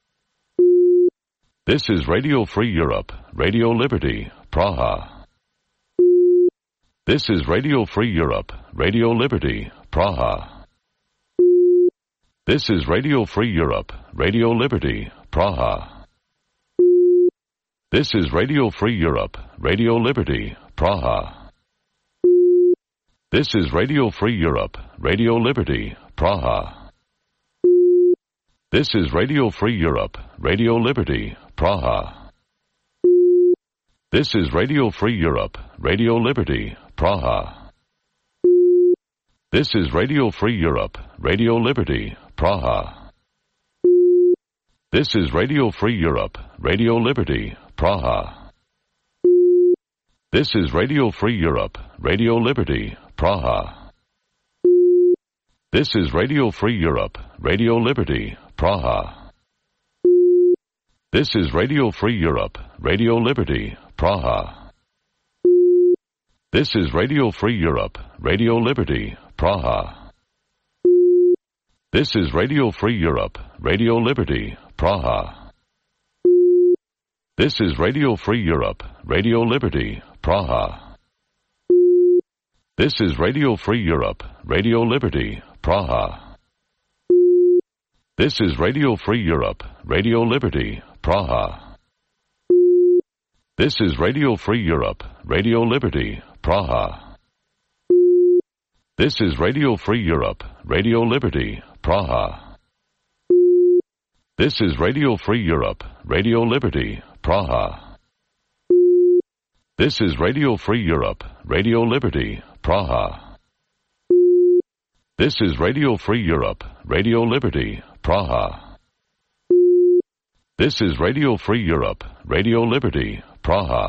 Speaker 3: This is Radio Free Europe, Radio Liberty, Praha. This is Radio Free Europe, Radio Liberty, Praha. This is Radio Free Europe, Radio Liberty, Praha. This is Radio Free Europe, Radio Liberty, Praha. This is Radio Free Europe, Radio Liberty, Praha. This is Radio Free Europe, Radio Liberty, Praha. This is Radio Free Europe, Radio Liberty, Praha. This is Radio Free Europe, Radio Liberty, Praha. This is Radio Free Europe, Radio Liberty, Praha. This is Radio Free Europe, Radio Liberty, Praha. This is Radio Free Europe, Radio Liberty, Praha. This is Radio Free Europe, Radio Liberty, Praha. This is Radio Free Europe, Radio Liberty, Praha. This is Radio Free Europe, Radio Liberty, Praha. This is Radio Free Europe, Radio Liberty, Praha. This is Radio Free Europe, Radio Liberty, Praha. This is Radio Free Europe, Radio Liberty, Praha. This is Radio Free Europe, Radio Liberty, Praha. This is Radio Free Europe, Radio Liberty, Praha. This is Radio Free Europe, Radio Liberty, Praha. This is Radio Free Europe, Radio Liberty, Praha. This is Radio Free Europe, Radio Liberty, Praha. This is Radio Free Europe, Radio Liberty, Praha.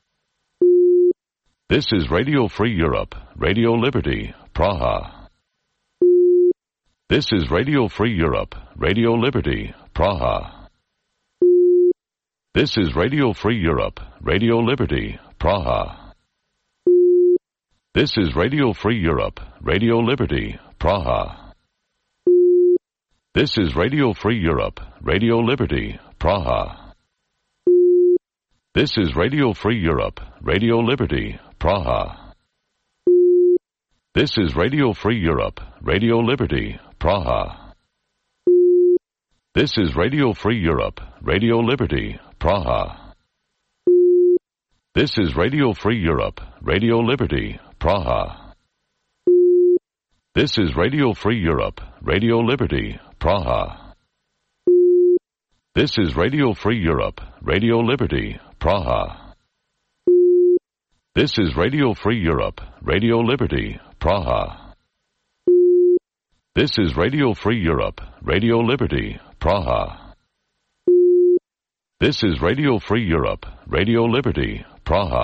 Speaker 3: This is Radio Free Europe, Radio Liberty, Praha. This is Radio Free Europe, Radio Liberty, Praha. This is Radio Free Europe, Radio Liberty, Praha. This is Radio Free Europe, Radio Liberty, Praha. This is Radio Free Europe, Radio Liberty, Praha. This is Radio Free Europe, Radio Liberty, Praha. This is Radio Free Europe, Radio Liberty, Praha. This is Radio Free Europe, Radio Liberty, Praha. This is Radio Free Europe, Radio Liberty, Praha. This is Radio Free Europe, Radio Liberty, Praha. This is Radio Free Europe, Radio Liberty, Praha. This is Radio Free Europe, Radio Liberty, Praha. This is Radio Free Europe, Radio Liberty, Praha. This is Radio Free Europe, Radio Liberty, Praha.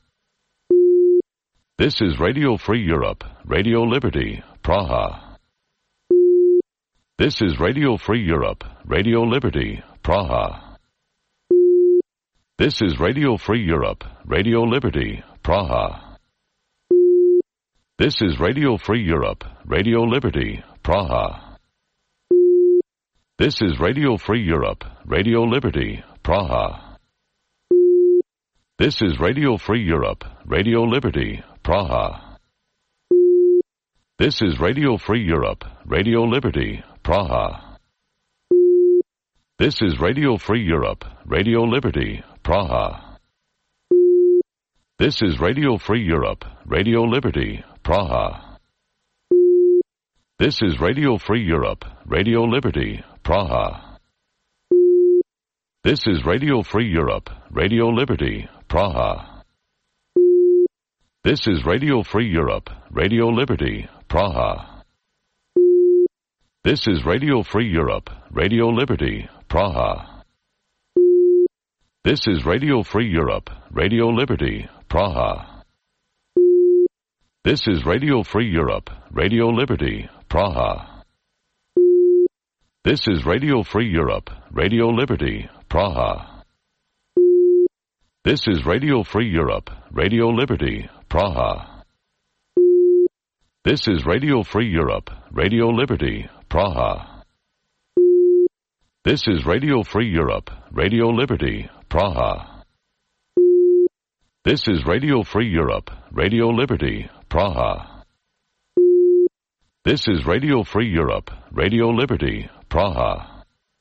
Speaker 3: This is Radio Free Europe, Radio Liberty, Praha. This is Radio Free Europe, Radio Liberty, Praha. This is Radio Free Europe, Radio Liberty, Praha. This is Radio Free Europe, Radio Liberty, Praha. This is Radio Free Europe, Radio Liberty, Praha. This is Radio Free Europe, Radio Liberty, Praha. This is Radio Free Europe, Radio Liberty, Praha. This is Radio Free Europe, Radio Liberty, Praha. This is Radio Free Europe, Radio Liberty, Praha. This is Radio Free Europe, Radio Liberty, Praha. This is Radio Free Europe, Radio Liberty, Praha. This is Radio Free Europe, Radio Liberty, Praha. This is Radio Free Europe, Radio Liberty, Praha. This is Radio Free Europe, Radio Liberty, Praha. This is Radio Free Europe, Radio Liberty, Praha. This is Radio Free Europe, Radio Liberty, Praha. This is Radio Free Europe, Radio Liberty, Praha. This is Radio Free Europe, Radio Liberty, Praha. This is Radio Free Europe, Radio Liberty, Praha. This is Radio Free Europe, Radio Liberty, Praha. This is Radio Free Europe, Radio Liberty, Praha.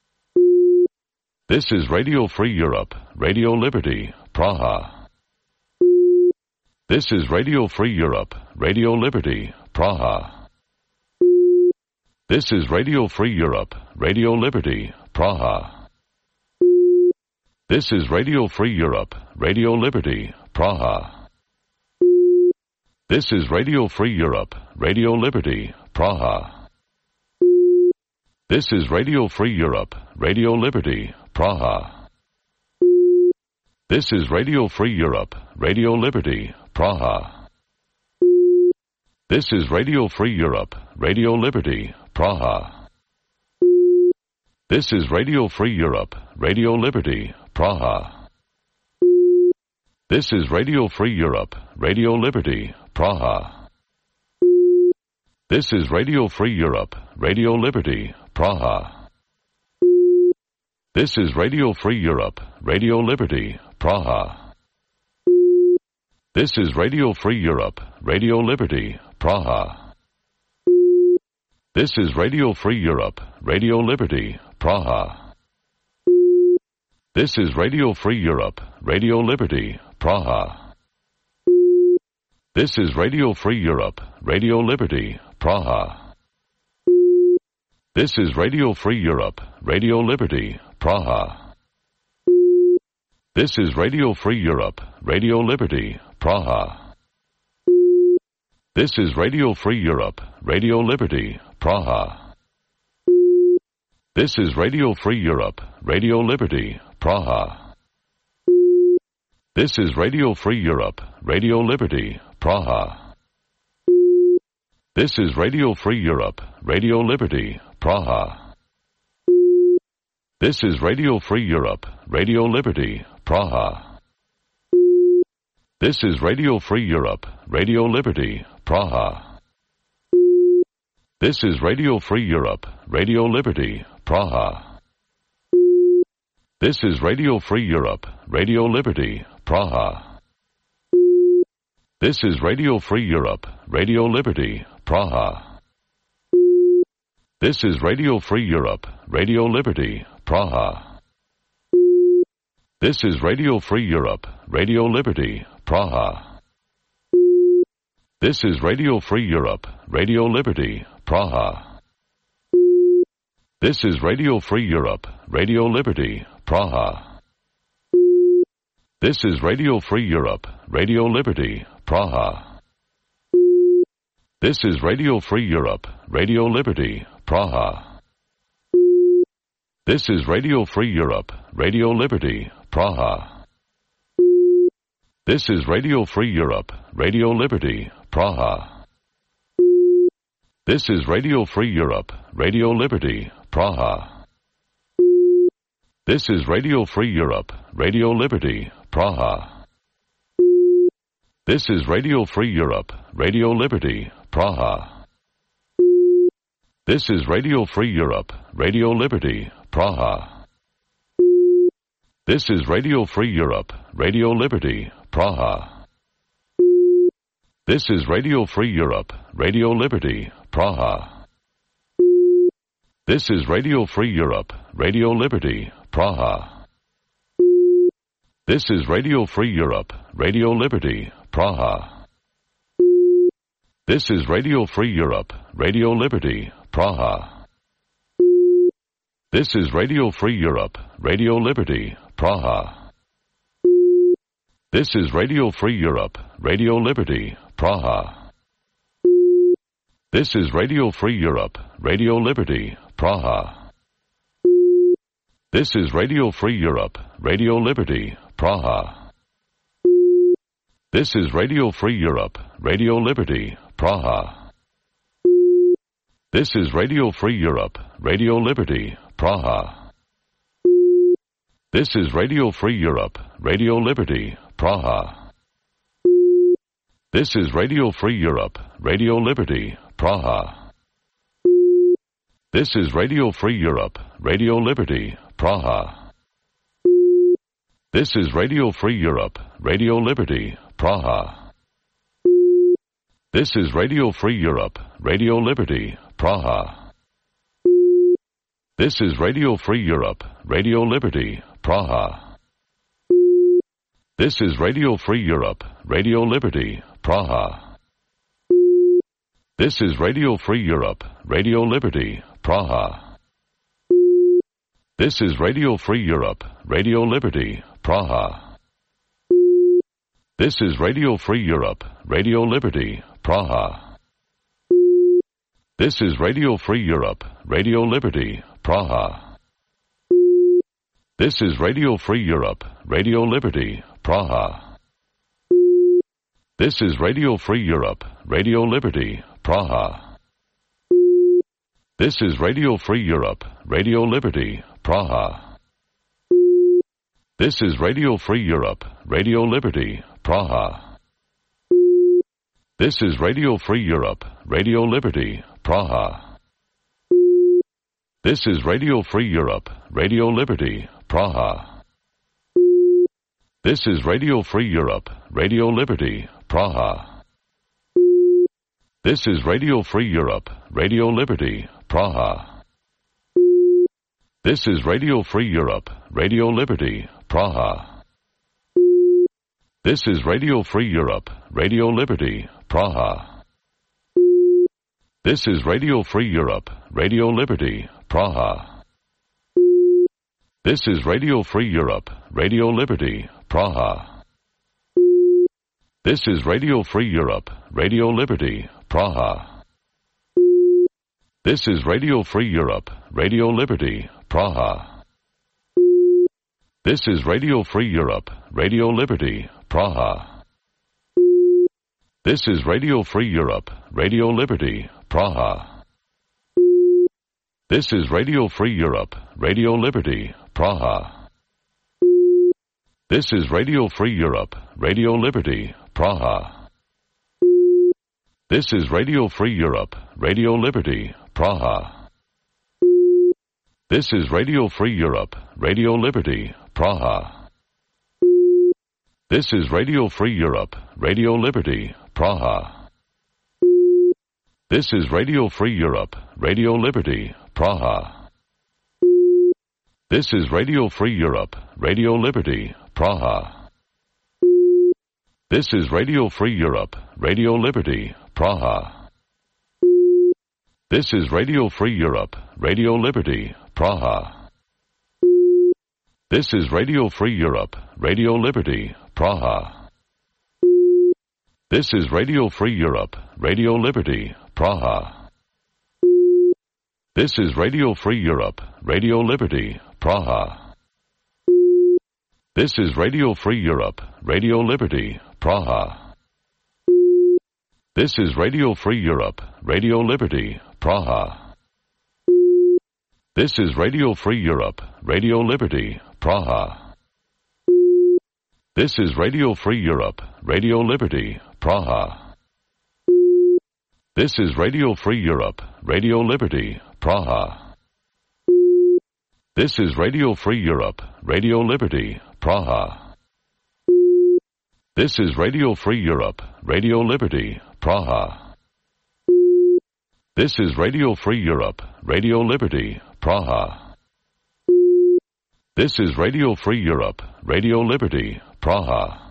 Speaker 3: This is Radio Free Europe, Radio Liberty, Praha. This is Radio Free Europe, Radio Liberty, Praha. This is Radio Free Europe, Radio Liberty, Praha. This is Radio Free Europe, Radio Liberty, Praha. This is Radio Free Europe, Radio Liberty, Praha. This is Radio Free Europe, Radio Liberty, Praha. This is Radio Free Europe, Radio Liberty, Praha. This is Radio Free Europe, Radio Liberty, Praha. This is Radio Free Europe, Radio Liberty, Praha. This is Radio Free Europe, Radio Liberty, Praha. This is Radio Free Europe, Radio Liberty, Praha. This is Radio Free Europe, Radio Liberty, Praha. This is Radio Free Europe, Radio Liberty, Praha. This is Radio Free Europe, Radio Liberty, Praha. This is Radio Free Europe, Radio Liberty, Praha. This is Radio Free Europe, Radio Liberty, Praha. This is Radio Free Europe, Radio Liberty, Praha. This is Radio Free Europe, Radio Liberty, Praha. This is Radio Free Europe, Radio Liberty, Praha. This is Radio Free Europe, Radio Liberty, Praha. This is Radio Free Europe, Radio Liberty, Praha. This is Radio Free Europe, Radio Liberty, Praha. This is Radio Free Europe, Radio Liberty, Praha. This is Radio Free Europe, Radio Liberty, Praha. This is Radio Free Europe, Radio Liberty, Praha. This is Radio Free Europe, Radio Liberty, Praha. This is Radio Free Europe, Radio Liberty, Praha. This is Radio Free Europe, Radio Liberty, Praha. This is Radio Free Europe, Radio Liberty, Praha. This is Radio Free Europe, Radio Liberty, Praha. This is Radio Free Europe, Radio Liberty, Praha. This is Radio Free Europe, Radio Liberty, Praha. This is Radio Free Europe, Radio Liberty, Praha. This is Radio Free Europe, Radio Liberty, Praha. This is Radio Free Europe, Radio Liberty, Praha. This is Radio Free Europe, Radio Liberty, Praha. This is Radio Free Europe, Radio Liberty, Praha. This is Radio Free Europe, Radio Liberty, Praha. This is Radio Free Europe, Radio Liberty, Praha. This is Radio Free Europe, Radio Liberty, Praha. This is Radio Free Europe, Radio Liberty, Praha. This is Radio Free Europe, Radio Liberty, Praha. This is Radio Free Europe, Radio Liberty, Praha. This is Radio Free Europe, Radio Liberty, Praha. This is Radio Free Europe, Radio Liberty, Praha. This is Radio Free Europe, Radio Liberty, Praha. This is Radio Free Europe, Radio Liberty, Praha. This is Radio Free Europe, Radio Liberty, Praha. This is Radio Free Europe, Radio Liberty, Praha. This is Radio Free Europe, Radio Liberty, Praha. This is Radio Free Europe, Radio Liberty, Praha. This is Radio Free Europe, Radio Liberty, Praha. This is Radio Free Europe, Radio Liberty, Praha. This is Radio Free Europe, Radio Liberty, Praha. This is Radio Free Europe, Radio Liberty, Praha. This is Radio Free Europe, Radio Liberty, Praha. This is Radio Free Europe, Radio Liberty, Praha. This is Radio Free Europe, Radio Liberty, Praha. This is Radio Free Europe, Radio Liberty, Praha. This is Radio Free Europe, Radio Liberty, Praha. This is Radio Free Europe, Radio Liberty, Praha. This is Radio Free Europe, Radio Liberty, Praha. This is Radio Free Europe, Radio Liberty, Praha. This is Radio Free Europe, Radio Liberty, Praha. This is Radio Free Europe, Radio Liberty, Praha. This is Radio Free Europe, Radio Liberty, Praha. This is Radio Free Europe, Radio Liberty, Praha. This is Radio Free Europe, Radio Liberty, Praha. This is Radio Free Europe, Radio Liberty, Praha. This is Radio Free Europe, Radio Liberty, Praha. This is Radio Free Europe, Radio Liberty, Praha. This is Radio Free Europe, Radio Liberty, Praha. This is Radio Free Europe, Radio Liberty, Praha. This is Radio Free Europe, Radio Liberty, Praha. This is Radio Free Europe, Radio Liberty, Praha. This is Radio Free Europe, Radio Liberty, Praha. This is Radio Free Europe, Radio Liberty, Praha. This is Radio Free Europe, Radio Liberty, Praha. This is Radio Free Europe, Radio Liberty, Praha. This is Radio Free Europe, Radio Liberty, Praha. This is Radio Free Europe, Radio Liberty, Praha. This is Radio Free Europe, Radio Liberty, Praha. This is Radio Free Europe, Radio Liberty, Praha. This is Radio Free Europe, Radio Liberty, Praha. This is Radio Free Europe, Radio Liberty, Praha. This is Radio Free Europe, Radio Liberty, Praha. This is Radio Free Europe, Radio Liberty, Praha. This is Radio Free Europe, Radio Liberty, Praha. This is Radio Free Europe, Radio Liberty, Praha. This is Radio Free Europe, Radio Liberty, Praha. This is Radio Free Europe, Radio Liberty, Praha. This is Radio Free Europe, Radio Liberty, Praha. This is Radio Free Europe, Radio Liberty, Praha. This is Radio Free Europe, Radio Liberty, Praha. This is Radio Free Europe, Radio Liberty, Praha. This is Radio Free Europe, Radio Liberty, Praha. This is Radio Free Europe, Radio Liberty, Praha. This is Radio Free Europe, Radio Liberty, Praha.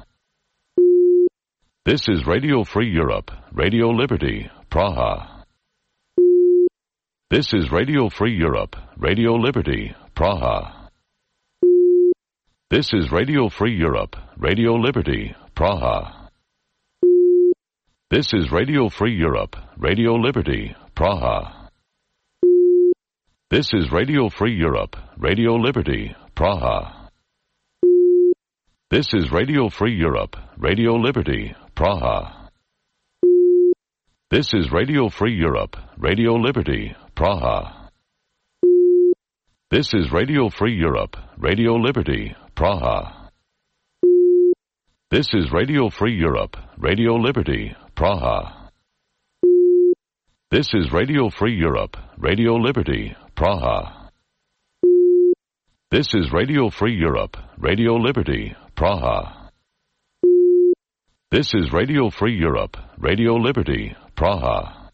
Speaker 3: This is Radio Free Europe, Radio Liberty, Praha. This is Radio Free Europe, Radio Liberty, Praha. This is Radio Free Europe, Radio Liberty, Praha. This is Radio Free Europe, Radio Liberty, Praha. This is Radio Free Europe, Radio Liberty, Praha. This is Radio Free Europe, Radio Liberty, Praha. This is Radio Free Europe, Radio Liberty, Praha. This is Radio Free Europe, Radio Liberty, Praha. This is Radio Free Europe, Radio Liberty, Praha. This is Radio Free Europe, Radio Liberty, Praha. This is Radio Free Europe, Radio Liberty, Praha. This is Radio Free Europe, Radio Liberty, Praha.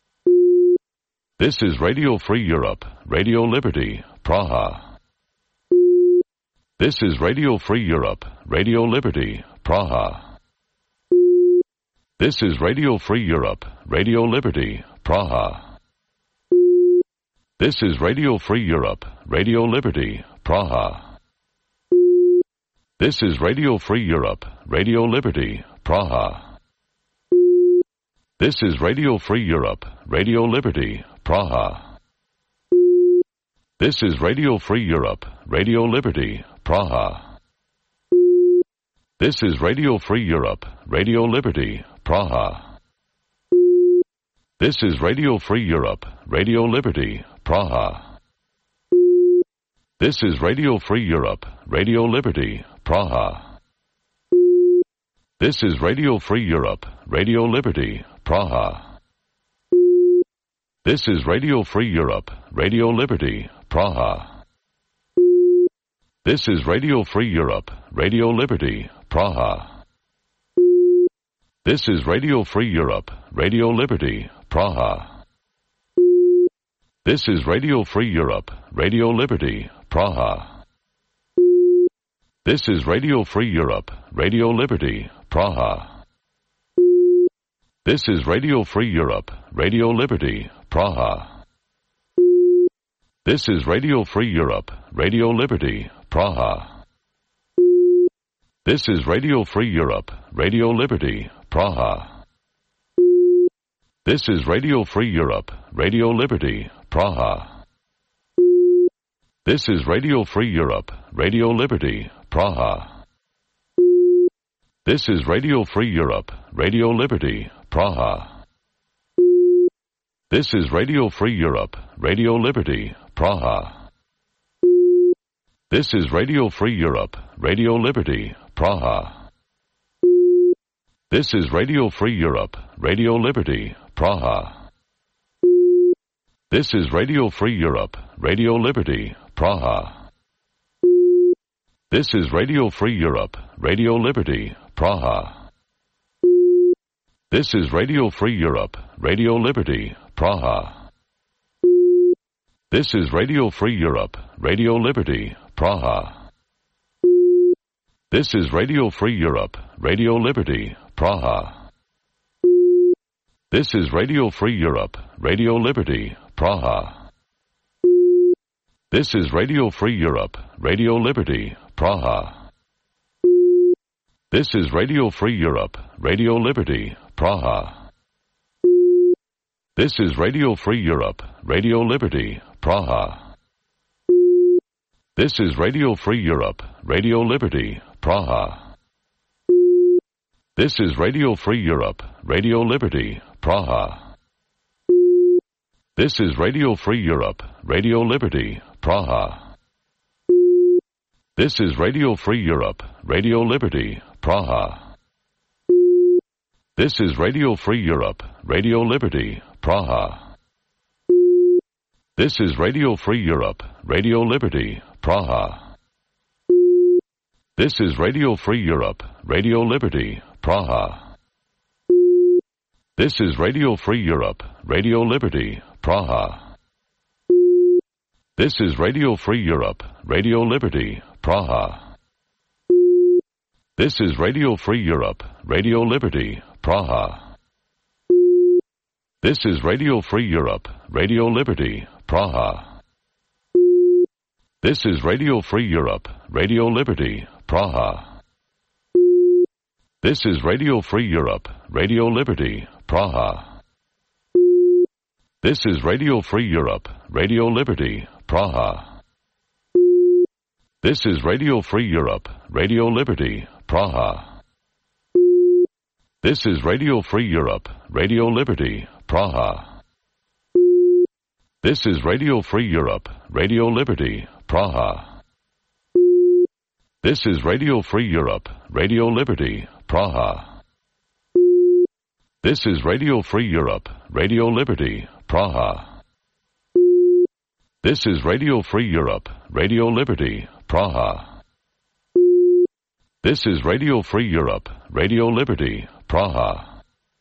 Speaker 3: This is Radio Free Europe, Radio Liberty, Praha. This is Radio Free Europe, Radio Liberty, Praha. This is Radio Free Europe, Radio Liberty, Praha. This is Radio Free Europe, Radio Liberty, Praha. This is Radio Free Europe, Radio Liberty, Praha. This is Radio Free Europe, Radio Liberty, Praha. This is Radio Free Europe, Radio Liberty, Praha. This is Radio Free Europe, Radio Liberty, Praha. This is Radio Free Europe, Radio Liberty, Praha. This is Radio Free Europe, Radio Liberty, Praha. This is Radio Free Europe, Radio Liberty, Praha. This is Radio Free Europe, Radio Liberty, Praha. This is Radio Free Europe, Radio Liberty, Praha. This is Radio Free Europe, Radio Liberty, Praha. This is Radio Free Europe, Radio Liberty, Praha. This is Radio Free Europe, Radio Liberty, Praha. This is Radio Free Europe, Radio Liberty, Praha. This is Radio Free Europe, Radio Liberty, Praha. This is Radio Free Europe, Radio Liberty, Praha. This is Radio Free Europe, Radio Liberty, Praha. This is Radio Free Europe, Radio Liberty, Praha. This is Radio Free Europe, Radio Liberty, Praha. This is Radio Free Europe, Radio Liberty, Praha. This is Radio Free Europe, Radio Liberty, Praha. This is Radio Free Europe, Radio Liberty, Praha. This is Radio Free Europe, Radio Liberty, Praha. This is Radio Free Europe, Radio Liberty, Praha. This is Radio Free Europe, Radio Liberty, Praha. This is Radio Free Europe, Radio Liberty, Praha. This is Radio Free Europe, Radio Liberty, Praha. This is Radio Free Europe, Radio Liberty, Praha. This is Radio Free Europe, Radio Liberty, Praha. This is Radio Free Europe, Radio Liberty, Praha. This is Radio Free Europe, Radio Liberty, Praha. This is Radio Free Europe, Radio Liberty, Praha. This is Radio Free Europe, Radio Liberty, Praha. This is Radio Free Europe, Radio Liberty, Praha. This is Radio Free Europe, Radio Liberty, Praha. This is Radio Free Europe, Radio Liberty, Praha. This is Radio Free Europe, Radio Liberty, Praha. This is Radio Free Europe, Radio Liberty, Praha. This is Radio Free Europe, Radio Liberty, Praha. This is Radio Free Europe, Radio Liberty, Praha. This is Radio Free Europe, Radio Liberty, Praha. This is Radio Free Europe, Radio Liberty, Praha. This is Radio Free Europe, Radio Liberty, Praha. This is Radio Free Europe, Radio Liberty, Praha. This is Radio Free Europe, Radio Liberty, Praha. This is Radio Free Europe, Radio Liberty, Praha. This is Radio Free Europe, Radio Liberty, Praha. This is Radio Free Europe, Radio Liberty, Praha. This is Radio Free Europe, Radio Liberty, Praha. This is Radio Free Europe, Radio Liberty, Praha. This is Radio Free Europe, Radio Liberty, Praha. This is Radio Free Europe, Radio Liberty, Praha.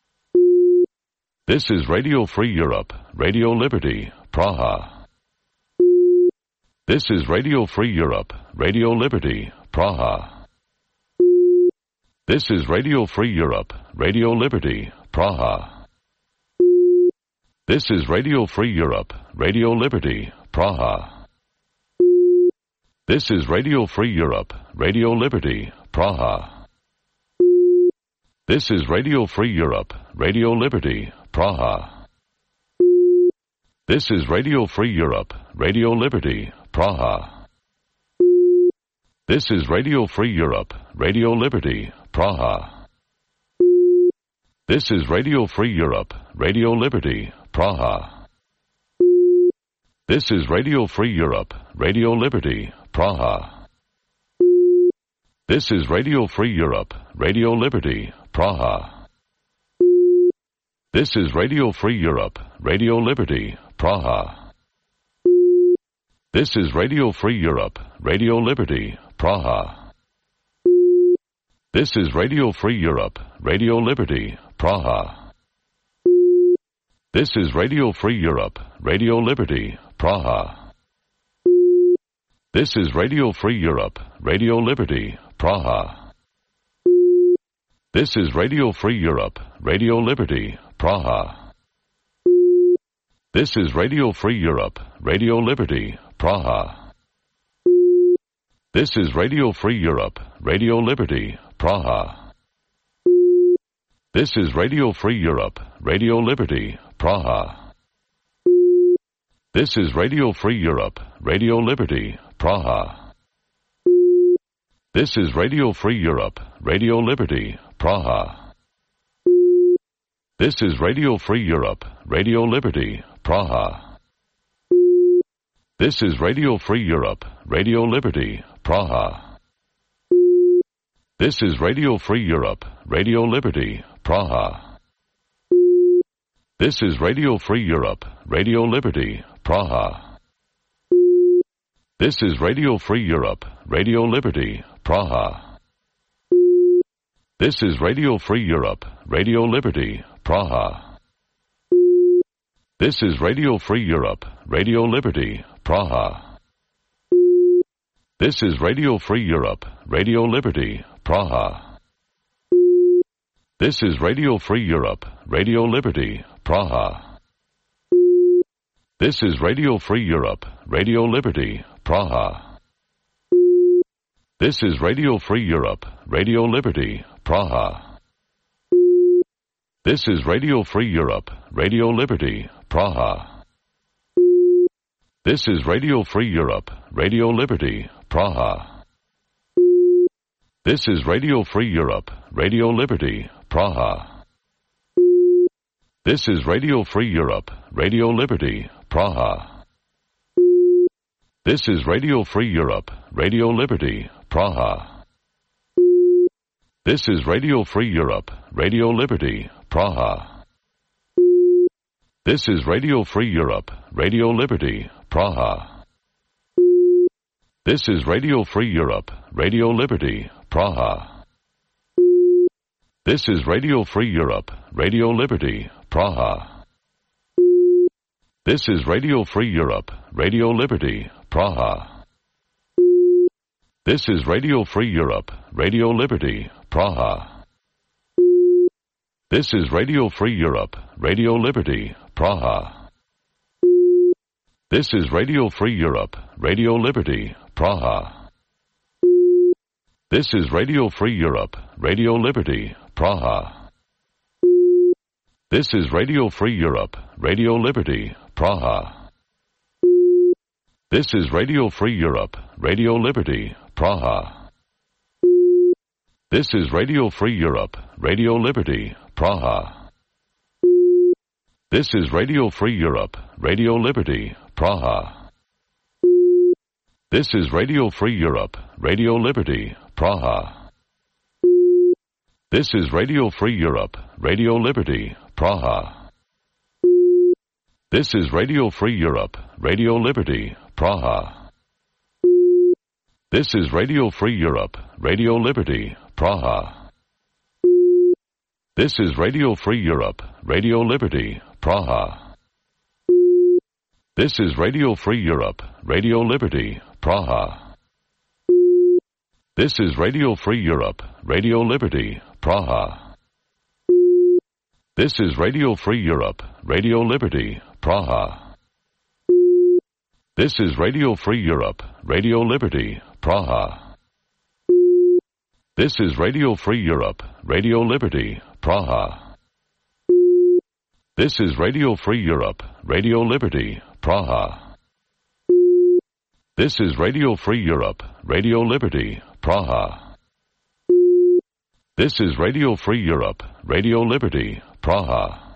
Speaker 3: This is Radio Free Europe, Radio Liberty, Praha. This is Radio Free Europe, Radio Liberty, Praha. This is Radio Free Europe, Radio Liberty, Praha. This is Radio Free Europe, Radio Liberty, Praha. This is Radio Free Europe, Radio Liberty, Praha. This is Radio Free Europe, Radio Liberty, Praha. This is Radio Free Europe, Radio Liberty, Praha. This is Radio Free Europe, Radio Liberty, Praha. This is Radio Free Europe, Radio Liberty, Praha. This is Radio Free Europe, Radio Liberty, Praha. This is Radio Free Europe, Radio Liberty, Praha. This is Radio Free Europe, Radio Liberty, Praha. This is Radio Free Europe, Radio Liberty, Praha. This is Radio Free Europe, Radio Liberty, Praha. This is Radio Free Europe, Radio Liberty, Praha. This is Radio Free Europe, Radio Liberty, Praha. This is Radio Free Europe, Radio Liberty, Praha. This is Radio Free Europe, Radio Liberty, Praha. This is Radio Free Europe, Radio Liberty, Praha. This is Radio Free Europe, Radio Liberty, Praha. This is Radio Free Europe, Radio Liberty, Praha. This is Radio Free Europe, Radio Liberty, Praha. This is Radio Free Europe, Radio Liberty, Praha. This is Radio Free Europe, Radio Liberty, Praha. This is Radio Free Europe, Radio Liberty, Praha. This is Radio Free Europe, Radio Liberty, Praha. This is Radio Free Europe, Radio Liberty, Praha. This is Radio Free Europe, Radio Liberty, Praha. This is Radio Free Europe, Radio Liberty, Praha. This is Radio Free Europe, Radio Liberty, Praha. This is Radio Free Europe, Radio Liberty, Praha. This is Radio Free Europe, Radio Liberty, Praha. This is Radio Free Europe, Radio Liberty, Praha. This is Radio Free Europe, Radio Liberty, Praha. This is Radio Free Europe, Radio Liberty, Praha. This is Radio Free Europe, Radio Liberty, Praha. This is Radio Free Europe, Radio Liberty, Praha. This is Radio Free Europe, Radio Liberty, Praha. This is Radio Free Europe, Radio Liberty, Praha. This is Radio Free Europe, Radio Liberty, Praha. This is Radio Free Europe, Radio Liberty, Praha. This is Radio Free Europe, Radio Liberty, Praha. This is Radio Free Europe, Radio Liberty, Praha. This is Radio Free Europe, Radio Liberty, Praha. This is Radio Free Europe, Radio Liberty, Praha. This is Radio Free Europe, Radio Liberty, Praha. This is Radio Free Europe, Radio Liberty, Praha. This is Radio Free Europe, Radio Liberty, Praha. This is Radio Free Europe, Radio Liberty, Praha. This is Radio Free Europe, Radio Liberty, Praha. This is Radio Free Europe, Radio Liberty, Praha. This is Radio Free Europe, Radio Liberty, Praha. This is Radio Free Europe, Radio Liberty, Praha. This is Radio Free Europe, Radio Liberty, Praha. This is Radio Free Europe, Radio Liberty, Praha. This is Radio Free Europe, Radio Liberty, Praha. This is Radio Free Europe, Radio Liberty, Praha. This is Radio Free Europe, Radio Liberty, Praha. This is Radio Free Europe, Radio Liberty, Praha. This is Radio Free Europe, Radio Liberty, Praha. This is Radio Free Europe, Radio Liberty, Praha. This is Radio Free Europe, Radio Liberty, Praha. This is Radio Free Europe, Radio Liberty, Praha. This is Radio Free Europe, Radio Liberty, Praha.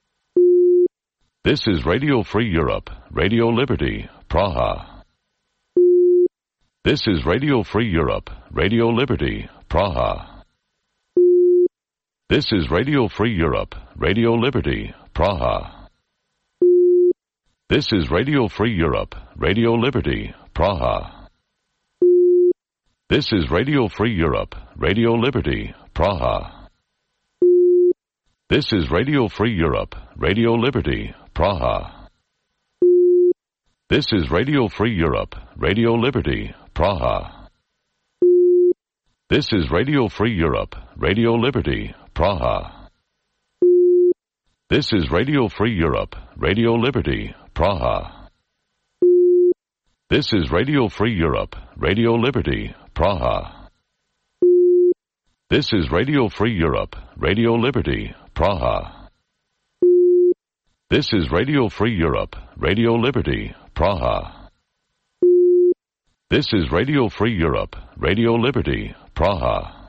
Speaker 3: This is Radio Free Europe, Radio Liberty, Praha. This is Radio Free Europe, Radio Liberty, Praha. This is Radio Free Europe, Radio Liberty, Praha. This is Radio Free Europe, Radio Liberty, Praha. This is Radio Free Europe, Radio Liberty, Praha. This is Radio Free Europe, Radio Liberty, Praha. This is Radio Free Europe, Radio Liberty, Praha. This is Radio Free Europe, Radio Liberty, Praha. This is Radio Free Europe, Radio Liberty, Praha. This is Radio Free Europe, Radio Liberty, Praha. This is Radio Free Europe, Radio Liberty, Praha. This is Radio Free Europe, Radio Liberty, Praha. This is Radio Free Europe, Radio Liberty, Praha.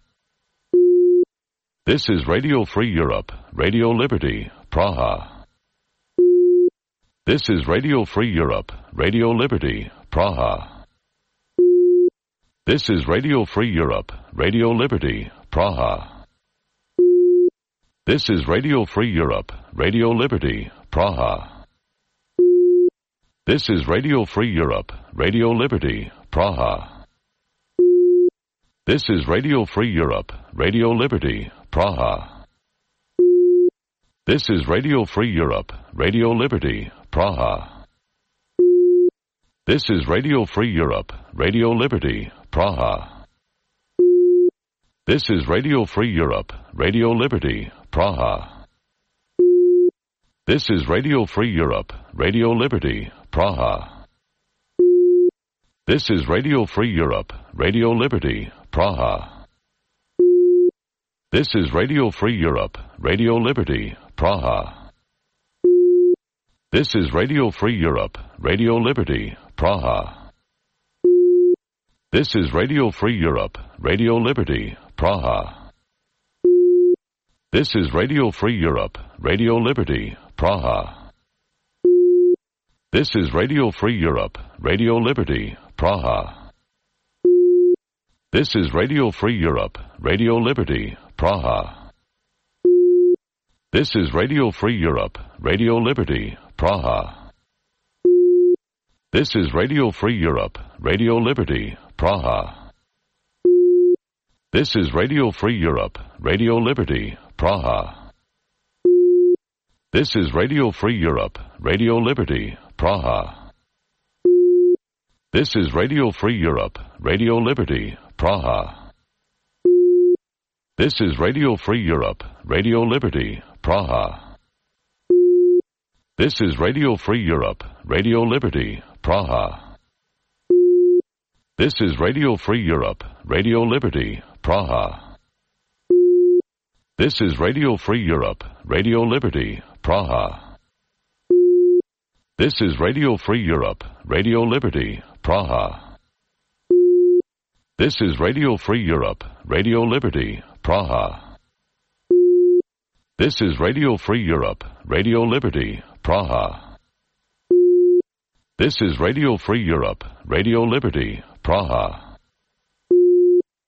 Speaker 3: This is Radio Free Europe, Radio Liberty, Praha. This is Radio Free Europe, Radio Liberty, Praha. This is Radio Free Europe, Radio Liberty, Praha. This is Radio Free Europe, Radio Liberty, Praha. This is Radio Free Europe, Radio Liberty, Praha. This is Radio Free Europe, Radio Liberty, Praha. This is Radio Free Europe, Radio Liberty, Praha. This is Radio Free Europe, Radio Liberty, Praha. This is Radio Free Europe, Radio Liberty, Praha. This is Radio Free Europe, Radio Liberty, Praha. This is Radio Free Europe, Radio Liberty, Praha. This is Radio Free Europe, Radio Liberty, Praha. This is Radio Free Europe, Radio Liberty, Praha. This is Radio Free Europe, Radio Liberty, Praha. This is Radio Free Europe, Radio Liberty, Praha. This is Radio Free Europe, Radio Liberty, Praha. This is Radio Free Europe, Radio Liberty, Praha. This is Radio Free Europe, Radio Liberty, Praha. This is Radio Free Europe, Radio Liberty, Praha. This is Radio Free Europe, Radio Liberty, Praha. This is Radio Free Europe, Radio Liberty, Praha. This is Radio Free Europe, Radio Liberty, Praha. This is Radio Free Europe, Radio Liberty, Praha. This is Radio Free Europe, Radio Liberty, Praha. This is Radio Free Europe, Radio Liberty, Praha. This is Radio Free Europe, Radio Liberty, Praha. This is Radio Free Europe, Radio Liberty, Praha. This is Radio Free Europe, Radio Liberty, Praha. This is Radio Free Europe, Radio Liberty, Praha. This is Radio Free Europe, Radio Liberty, Praha.